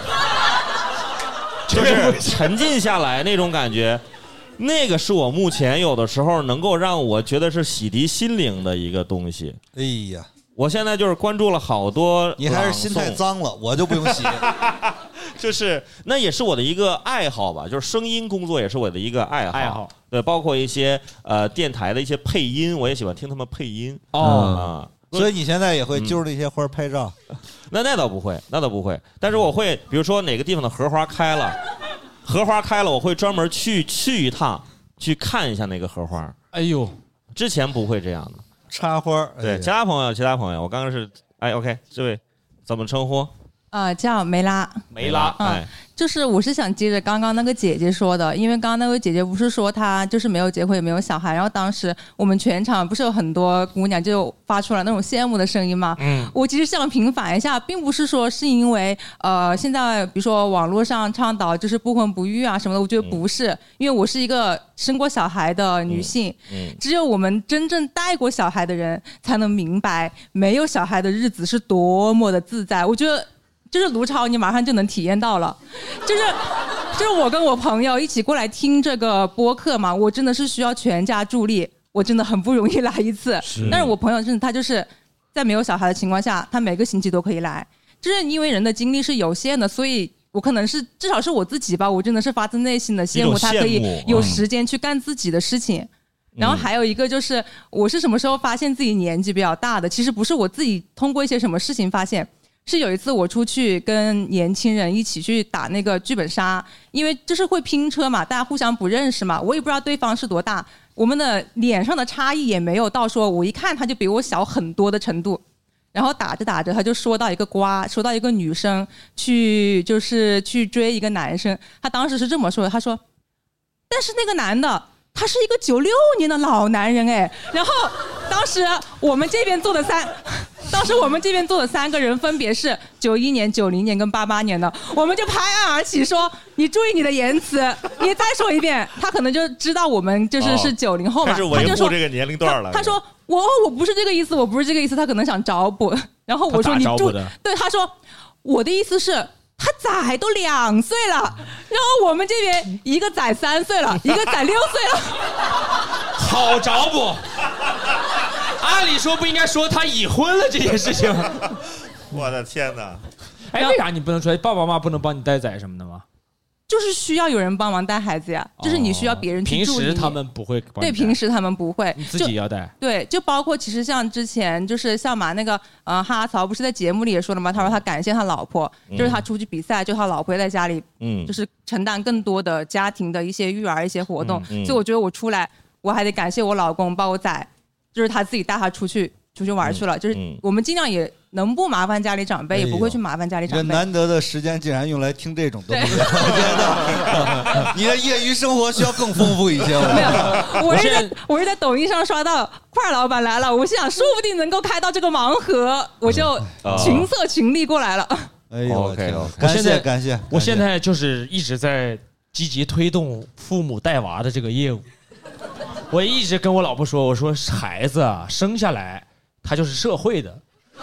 就是沉浸下来那种感觉。那个是我目前有的时候能够让我觉得是洗涤心灵的一个东西。 哎呀， 我现在就是关注了好多， 你还是心太脏了，我就不用洗。 就是那也是我的一个爱好吧，就是声音工作也是我的一个爱好。爱好对，包括一些呃电台的一些配音，我也喜欢听他们配音。哦啊， 所以你现在也会揪着那些花拍照？ 嗯、那那倒不会，那倒不会。但是我会，比如说哪个地方的荷花开了。荷花开了，我会专门去去一趟，去看一下那个荷花。哎呦，之前不会这样的。 插花， 对，哎、其他朋友，其他朋友，我刚刚是，哎 ，OK， 这位怎么称呼？ 呃，叫梅拉。 梅拉，哎、嗯， 就是我是想接着刚刚那个姐姐说的，因为刚刚那位姐姐不是说她就是没有结婚也没有小孩，然后当时我们全场不是有很多姑娘就发出了那种羡慕的声音嘛。嗯，我其实想平反一下，并不是说是因为呃现在比如说网络上倡导就是不婚不育啊什么的，我觉得不是，嗯、因为我是一个生过小孩的女性，嗯，嗯只有我们真正带过小孩的人才能明白没有小孩的日子是多么的自在。我觉得。就是卢超，你马上就能体验到了，就是就是我跟我朋友一起过来听这个播客嘛，我真的是需要全家助力，我真的很不容易来一次。是但是我朋友真的他就是在没有小孩的情况下，他每个星期都可以来，就是因为人的精力是有限的，所以我可能是至少是我自己吧，我真的是发自内心的羡慕他可以有时间去干自己的事情。然后还有一个就是，我是什么时候发现自己年纪比较大的？其实不是我自己通过一些什么事情发现。是有一次我出去跟年轻人一起去打那个剧本杀，因为就是会拼车嘛，大家互相不认识嘛，我也不知道对方是多大，我们的脸上的差异也没有到说我一看他就比我小很多的程度。然后打着打着他就说到一个瓜，说到一个女生去就是去追一个男生，他当时是这么说的，他说但是那个男的他是一个九六年的老男人哎。然后当时我们这边坐的三当时我们这边坐的三个人分别是九一年、九零年跟八八年的，我们就拍案而起说：“你注意你的言辞，你再说一遍。”他可能就知道我们就是是九零后嘛， 他就说这个年龄段了。 他说：“我我不是这个意思，我不是这个意思。”他可能想找补，然后我说：“你注对。”他说：“我的意思是。”他崽都两岁了，然后我们这边一个崽三岁了，一个崽六岁了， 好找补。按理说不应该说他已婚了这件事情。 我的天哪！ 哎，为啥你不能说爸爸妈妈不能帮你带崽什么的吗？ 就是需要有人帮忙带孩子呀，就是你需要别人去助理。 平时他们不会帮你带。 对，平时他们不会， 你自己要带。 对，就包括其实像之前就是像马那个呃哈哈曹不是在节目里也说了吗？他说他感谢他老婆，嗯、就是他出去比赛，就他老婆在家里，嗯，就是承担更多的家庭的一些育儿一些活动。嗯嗯、所以我觉得我出来我还得感谢我老公把我崽，就是他自己带他出去。 出去玩去了，就是我们尽量也能不麻烦家里长辈，也不会去麻烦家里长辈。 这难得的时间竟然用来听这种东西，我觉得你的业余生活需要更丰富一些。 没有，我是在我是在抖音上刷到块老板来了，我心想说不定能够开到这个盲盒，我就群策群力过来了。 哎呦 ，OK， 感谢感谢。 我现在就是一直在积极推动父母带娃的这个业务。我一直跟我老婆说，我说孩子啊，生下来他就是社会的，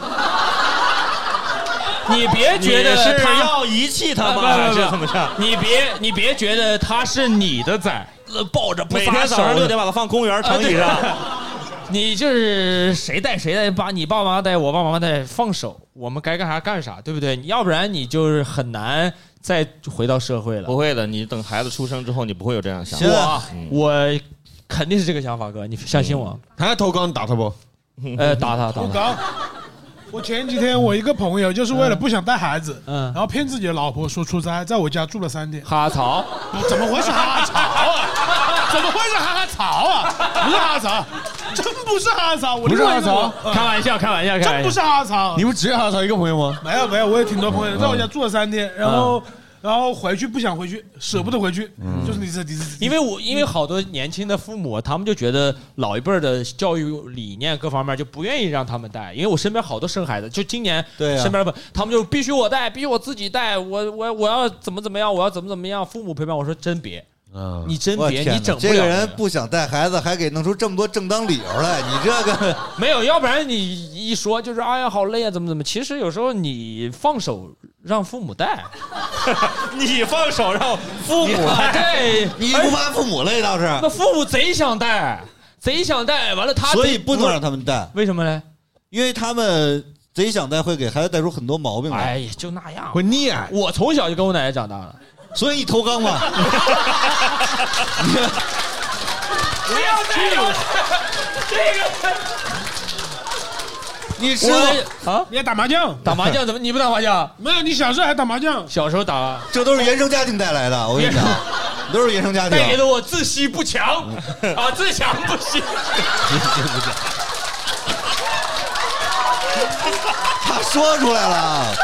你别觉得是他要遗弃他吗？还是怎么着？ 你别你别觉得他是你的崽，抱着不撒手， 每天早上六点把他放公园长椅上。 你就是谁带谁带，把你爸妈带，我爸妈带，放手，我们该干啥干啥，对不对？要不然你就是很难再回到社会了。 不会的，你等孩子出生之后，你不会有这样想法。 我、嗯、我肯定是这个想法，哥，你相信我。 嗯、他还投稿，你打他不？ 呃，打他，打他。 投稿。我前几天我一个朋友就是为了不想带孩子，嗯，然后骗自己的老婆说出差，在我家住了三天。 哈草？ 怎么回事？哈哈草啊？怎么会是哈哈草啊？不是哈哈草，真不是哈哈草。我不是哈哈草，开玩笑，开玩笑， 真不是哈哈草。 你不只有哈哈草一个朋友吗？ 没有没有，我有挺多朋友，在我家住了三天，然后。然后回去不想回去，舍不得回去，嗯、就是你这你这。 因为我因为好多年轻的父母，他们就觉得老一辈的教育理念各方面就不愿意让他们带。因为我身边好多生孩子，就今年身边、啊、他们就必须我带，必须我自己带，我我我要怎么怎么样，我要怎么怎么样，父母陪伴。我说真别。嗯、你真别，你整不了。 这个人不想带孩子，还给弄出这么多正当理由来，你这个没有，要不然你一说就是哎呀好累啊，怎么怎么。其实有时候你放手让父母带， 你放手让父母带， 你不怕父母累倒是。 那父母贼想带，贼想带，完了他所以不能让他们带。 为什么呢？ 因为他们贼想带，会给孩子带出很多毛病来。 哎呀，就那样， 会溺爱。 我从小就跟我奶奶长大了。 所以你投纲嘛？ 不要再有这个， 你知道啊？ 你还打麻将？ 打麻将怎么你不打麻将？ 没有，你小时候还打麻将？ 小时候打， 这都是原生家庭带来的。我跟你讲，都是原生家庭带给了我自惜不强啊，自强不息。 他说出来了。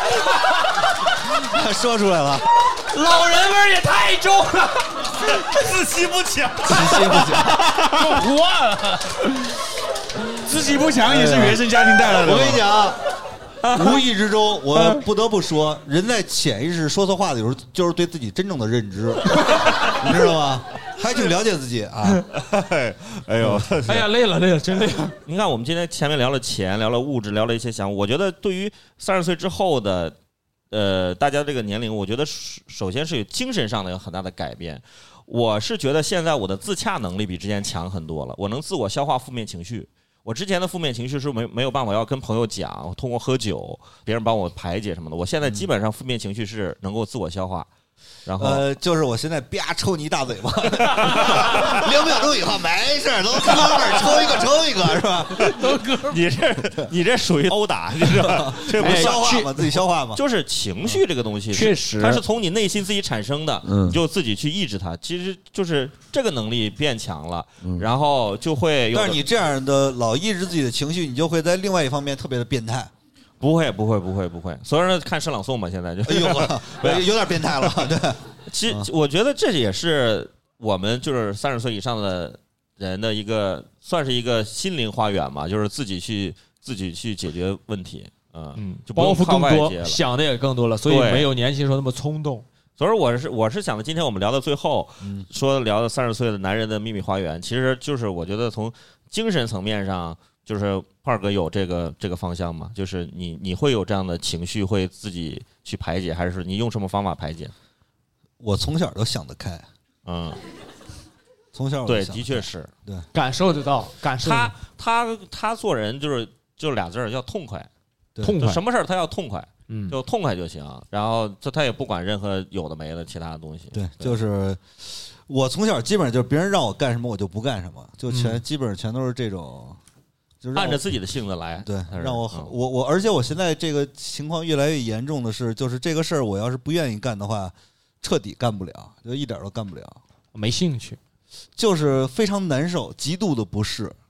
他说出来了， 老人味也太重了， 自欺不强， 自欺不强， 够活了。 自欺不强也是原生家庭带来的。 我跟你讲，无意之中，我不得不说，人在潜意识说错话的时候，就是对自己真正的认知，你知道吗？还挺了解自己啊！ 哎呦， 哎呀，累了累了，真累了。 你看，我们今天前面聊了钱，聊了物质，聊了一些想法。我觉得对于三十岁之后的。呃，大家这个年龄，我觉得首先是有精神上的有很大的改变。我是觉得现在我的自洽能力比之前强很多了，我能自我消化负面情绪。我之前的负面情绪是没没有办法要跟朋友讲，通过喝酒，别人帮我排解什么的。我现在基本上负面情绪是能够自我消化。然后呃，就是我现在啪抽你一大嘴巴，两秒钟以后没事，都哥们儿，抽一个抽一个是吧？ 都哥们儿，你这你这属于殴打，你知道吗？这不消化吗？自己消化吗？ 就是情绪这个东西， 确实它是从你内心自己产生的，你就自己去抑制它。其实就是这个能力变强了，然后就会。 但是你这样的老抑制自己的情绪，你就会在另外一方面特别的变态。 不会不会不会不会，所有人看诗朗诵嘛，现在就哎呦，有点变态了。对， 其实我觉得这也是我们就是三十岁以上的人的一个，算是一个心灵花园嘛，就是自己去自己去解决问题，嗯，嗯就包袱更多，想的也更多了，所以没有年轻时候那么冲动。 所以我是我是想的，今天我们聊到最后，嗯、说聊的三十岁的男人的秘密花园，其实就是我觉得从精神层面上。就是胖儿哥有这个这个方向吗？就是你你会有这样的情绪，会自己去排解，还是你用什么方法排解？ 我从小都想得开， 嗯， 从小对，的确是， 对， 感受得到，感受他他他做人就是就俩字儿叫痛快， 痛快， 什么事儿他要痛快， 嗯， 就痛快就行。然后他他也不管任何有的没的其他的东西。 对，就是我从小基本上就是别人让我干什么我就不干什么，就全、嗯、基本上全都是这种。就按着自己的性子来， 对，让我、嗯、我我，而且我现在这个情况越来越严重的是，就是这个事儿，我要是不愿意干的话，彻底干不了，就一点都干不了， 没兴趣， 就是非常难受，极度的不适，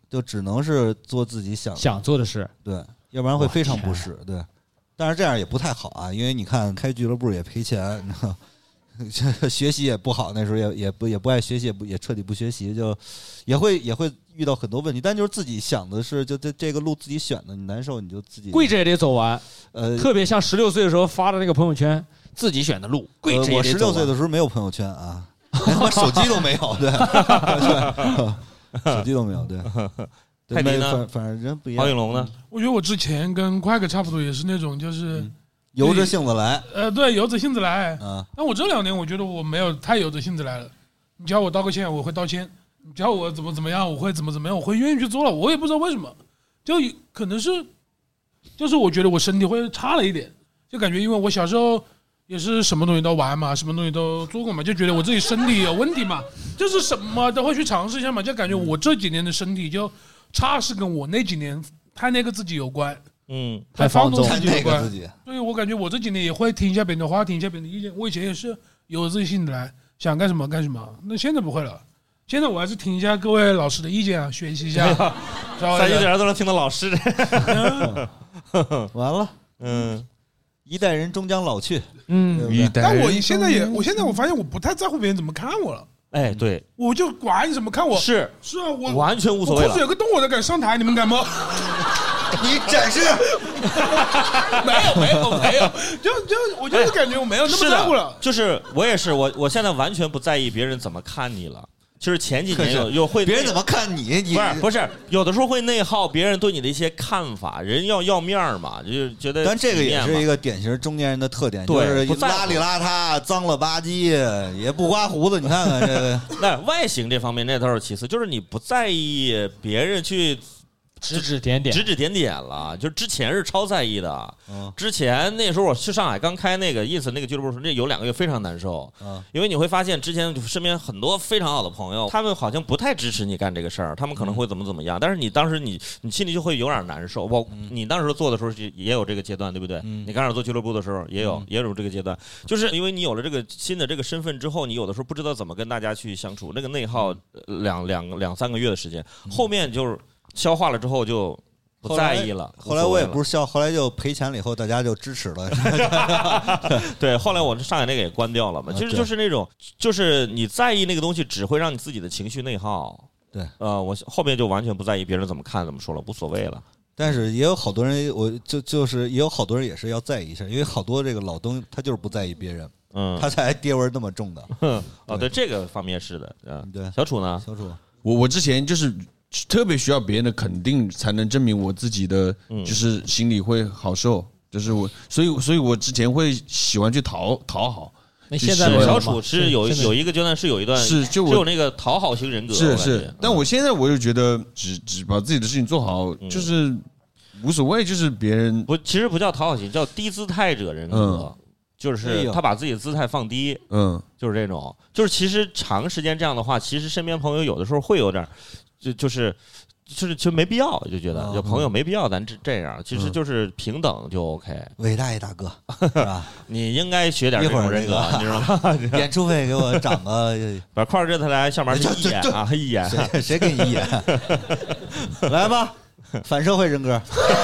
就只能是做自己想想做的事， 对，要不然会非常不适，对。但是这样也不太好啊，因为你看开俱乐部也赔钱，你知道。学习也不好，那时候也也不也不爱学习，也不也彻底不学习，就也会也会遇到很多问题。但就是自己想的是，就这这个路自己选的，你难受你就自己跪着也得走完。 呃， 特别像十六岁的时候发的那个朋友圈，自己选的路，跪着也得走完。 呃、我十六岁的时候没有朋友圈啊，连我手机都没有，对，手机都没有，对。 泰迪呢？ 反反正人不一样。 郝宇龙呢？ 我觉得我之前跟快哥差不多，也是那种就是。嗯由着性子来， 呃，对，由着性子来啊。 但我这两年我觉得我没有太由着性子来了。你叫我道个歉，我会道歉；你叫我怎么怎么样，我会怎么怎么样，我会愿意去做了。我也不知道为什么，就可能是，就是我觉得我身体会差了一点，就感觉因为我小时候也是什么东西都玩嘛，什么东西都做过嘛，就觉得我自己身体有问题嘛，就是什么都会去尝试一下嘛，就感觉我这几年的身体就差是跟我那几年太那个自己有关。 嗯， 太放纵自己有关。 自己对，我感觉我这几年也会听一下别人的话，听一下别人的意见。我以前也是有自己性子来，想干什么干什么。那现在不会了，现在我还是听一下各位老师的意见啊，学习一下。 三一点都能听到老师的。完了，嗯，一代人终将老去。 嗯，但我现在也，我现在我发现我不太在乎别人怎么看我了。 哎，对， 我就管你怎么看我。 是是啊，我完全无所谓了。 裤子有个洞，我都敢上台，你们敢吗？ 你展示？ 没有没有没有，就就我就是感觉我没有那么在乎了。 就是我也是，我我现在完全不在意别人怎么看你了。就是前几年有有会别人怎么看你，你不是不是有的时候会内耗别人对你的一些看法，人要要面嘛，就是觉得。 但这个也是一个典型中年人的特点，就是邋里邋遢、脏了吧唧，也不刮胡子。你看看这个， 那外形这方面那倒是其次，就是你不在意别人去。 指指点点， 指指点点了。就之前是超在意的，嗯、之前那时候我去上海刚开那个 ins 那个俱乐部时，那有两个月非常难受，嗯、因为你会发现之前身边很多非常好的朋友，他们好像不太支持你干这个事儿，他们可能会怎么怎么样，嗯、但是你当时你你心里就会有点难受。我、嗯、你当时做的时候也有这个阶段，对不对？嗯、你刚开始做俱乐部的时候也有、嗯、也有这个阶段，就是因为你有了这个新的这个身份之后，你有的时候不知道怎么跟大家去相处，那个内耗两两两三个月的时间，后面就是消化了之后就。不在意了， 后来我也不是笑，后来就赔钱了，以后大家就支持了。 对，后来我上海那个也关掉了嘛。其实就是那种，就是你在意那个东西，只会让你自己的情绪内耗。 对， 呃，我后面就完全不在意别人怎么看、怎么说了，无所谓了。 但是也有好多人，我就就是也有好多人也是要在意一下，因为好多这个老东他就是不在意别人，嗯，他才爹味那么重的。 哦，对，这个方面是的，嗯， 对。 小楚呢？ 小楚， 我我之前就是。特别需要别人的肯定，才能证明我自己的，就是心里会好受。就是我，所以，所以我之前会喜欢去讨讨好。 那现在小楚是有有一个阶段是有一段是就我有那个讨好型人格， 是是。但我现在我就觉得，只只把自己的事情做好，就是无所谓，就是别人不，其实不叫讨好型，叫低姿态者人格。就是他把自己的姿态放低，嗯，就是这种，就是其实长时间这样的话，其实身边朋友有的时候会有点。就就是就是就没必要，就觉得有朋友没必要咱这这样，其实就是平等就 OK。 伟大一大哥，是吧？ 你应该学点这种人格，你知道吗？ 演出费给我涨个， 把块儿这次来上面一眼啊，一眼， 谁谁给你一眼？来吧，反社会人格。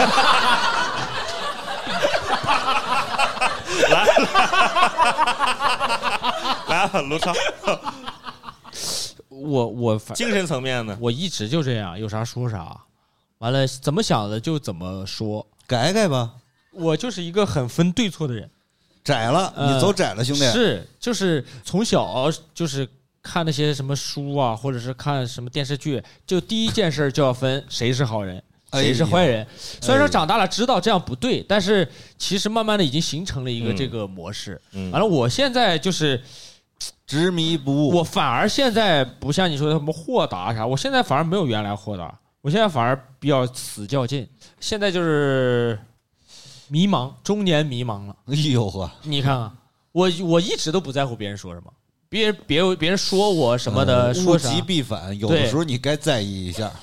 来来来，卢超。 我我精神层面呢， 我一直就这样，有啥说啥，完了怎么想的就怎么说， 改改吧。 我就是一个很分对错的人， 窄了，你走窄了，兄弟。 呃、是，就是从小就是看那些什么书啊，或者是看什么电视剧，就第一件事就要分谁是好人，谁是坏人。哎、虽然说长大了知道这样不对，但是其实慢慢的已经形成了一个这个模式。嗯、完了，我现在就是。 执迷不悟， 我反而现在不像你说的什么豁达啥，我现在反而没有原来豁达，我现在反而比较死较劲，现在就是迷茫，中年迷茫了。 哎呦呵， 你看啊，我我一直都不在乎别人说什么，别别别人说我什么的， 呃、 说啥物极必反，有的时候你该在意一下。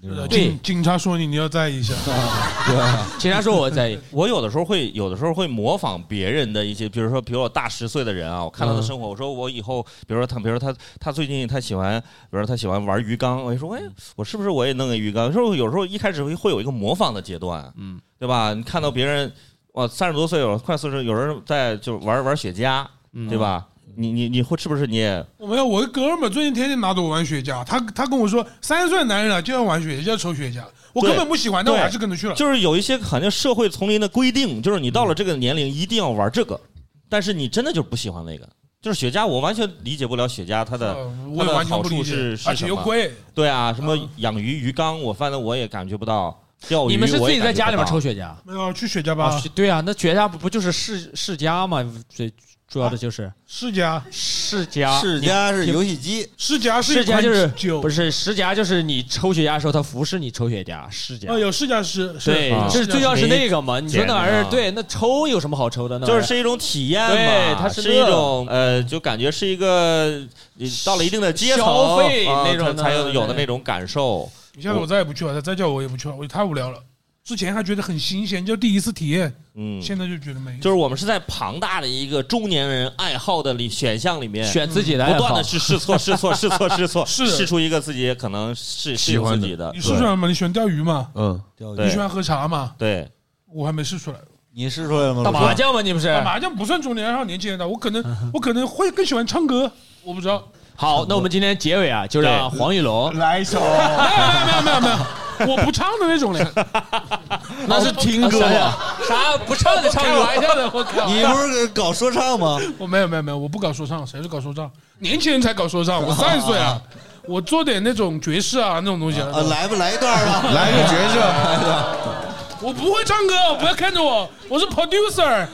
警警察说你，你要在意一下。 对， 警察说我在意。 我有的时候会，有的时候会模仿别人的一些，比如说，比如我大十岁的人啊，我看他的生活，我说我以后，比如说他，比如说他，他最近他喜欢，比如说他喜欢玩鱼缸，我就说，哎，我是不是我也弄个鱼缸？有时候有时候一开始会会有一个模仿的阶段，嗯，对吧？你看到别人，哇，三十多岁有快四十，有人在就玩玩雪茄，对吧？你你你会是不是你也？ 我没有，我一哥们最近天天拿着我玩雪茄，他他跟我说，三十岁的男人了就要玩雪茄，就要抽雪茄。我根本不喜欢，但我还是跟着去了。 就是有一些好像社会丛林的规定，就是你到了这个年龄一定要玩这个，但是你真的就不喜欢那个。就是雪茄，我完全理解不了雪茄它的它的好处是是而且又贵。 对啊，什么养鱼鱼缸，我反正我也感觉不到。钓鱼， 你们是自己在家里面抽雪茄？ 没有，去雪茄吧。 对啊，那雪茄不不就是世世家吗？最主要的就是世家， 世家， 世家是游戏机， 世家是世家就是不是世家就是你抽雪茄的时候，他服侍你抽雪茄，世家。 哦，有世家是， 对，就是最要是那个嘛。你说那玩意儿，对，那抽有什么好抽的呢？ 就是是一种体验嘛， 对，它是一种呃，就感觉是一个你到了一定的阶层消费那种才有有的那种感受。 你下次我再也不去了，再叫我也不去了，我太无聊了。之前还觉得很新鲜，就第一次体验，嗯，现在就觉得没。 就是我们是在庞大的一个中年人爱好的里选项里面选自己的爱好， 不断的去试错、试错、试错、试错， 是试出一个自己可能是适合自己的。 你试出来吗？你喜欢钓鱼吗？ 嗯， 你喜欢喝茶吗？ 对， 我还没试出来。 你试出来了吗？ 打麻将吗？你不是？ 打麻将不算中年爱好，年轻人的。我可能我可能会更喜欢唱歌，我不知道。 好，那我们今天结尾啊，就让黄玉龙来一首。 没有没有没有没有。我不唱的那种人， 那是听歌吗？ 啥不唱的唱玩笑的？我靠！ 你不是搞说唱吗？ 我没有没有没有，我不搞说唱，谁是搞说唱？年轻人才搞说唱，我三十岁啊，我做点那种爵士啊那种东西啊， 来不来一段吧？ 来个爵士。 我不会唱歌，不要看着我，我是 producer。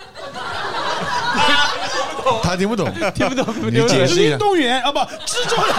他听不懂， 听不懂， 你解释一下。 运动员啊，不，制作人。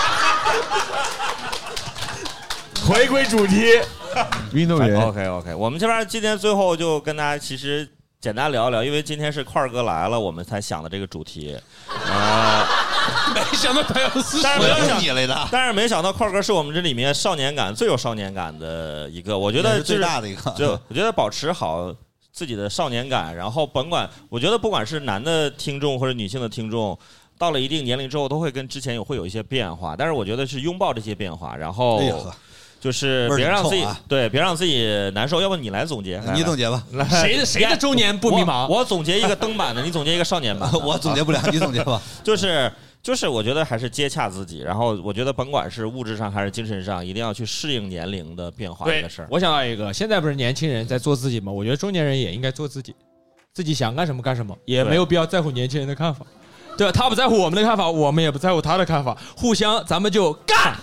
回归主题，运动员。 OK OK， 我们这边今天最后就跟大家其实简单聊一聊，因为今天是块儿哥来了，我们才想的这个主题。呃， 没想到他要是但是没有想你来的， 但是没想到块儿哥是我们这里面少年感最有少年感的一个，我觉得、就是、 最大的一个。 就我觉得保持好自己的少年感，然后甭管，我觉得不管是男的听众或者女性的听众。到了一定年龄之后，都会跟之前有会有一些变化，但是我觉得是拥抱这些变化，然后就是别让自己、啊、对，别让自己难受。要不你来总结， 你总结吧。 谁的谁的中年不迷茫？ 我, 我总结一个登版的，你总结一个少年版。 我总结不了，你总结吧。 就是就是，我觉得还是接洽自己，然后我觉得甭管是物质上还是精神上，一定要去适应年龄的变化这个事儿。 我想到一个，现在不是年轻人在做自己吗？我觉得中年人也应该做自己，自己想干什么干什么，也没有必要在乎年轻人的看法。对吧？他不在乎我们的看法，我们也不在乎他的看法，互相咱们就干。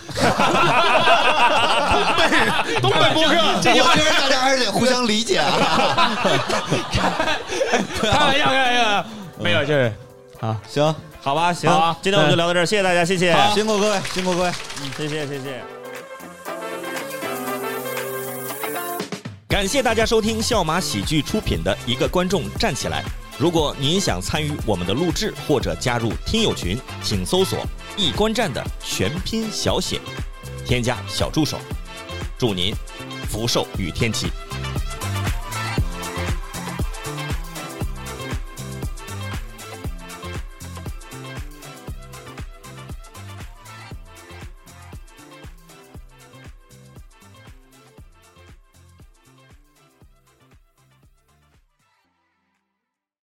东北东北播客， 这句话就是大家还是得互相理解啊。 开玩笑，开玩笑，没有，就是啊， 行， 好吧，行，好今天我们就聊到这儿，谢谢大家，谢谢， 辛苦各位，辛苦各位， 嗯，谢谢，谢谢。感谢大家收听笑马喜剧出品的《一个观众站起来》。如果您想参与我们的录制或者加入听友群，请搜索“一观站”的全拼小写，添加小助手。祝您福寿与天齐。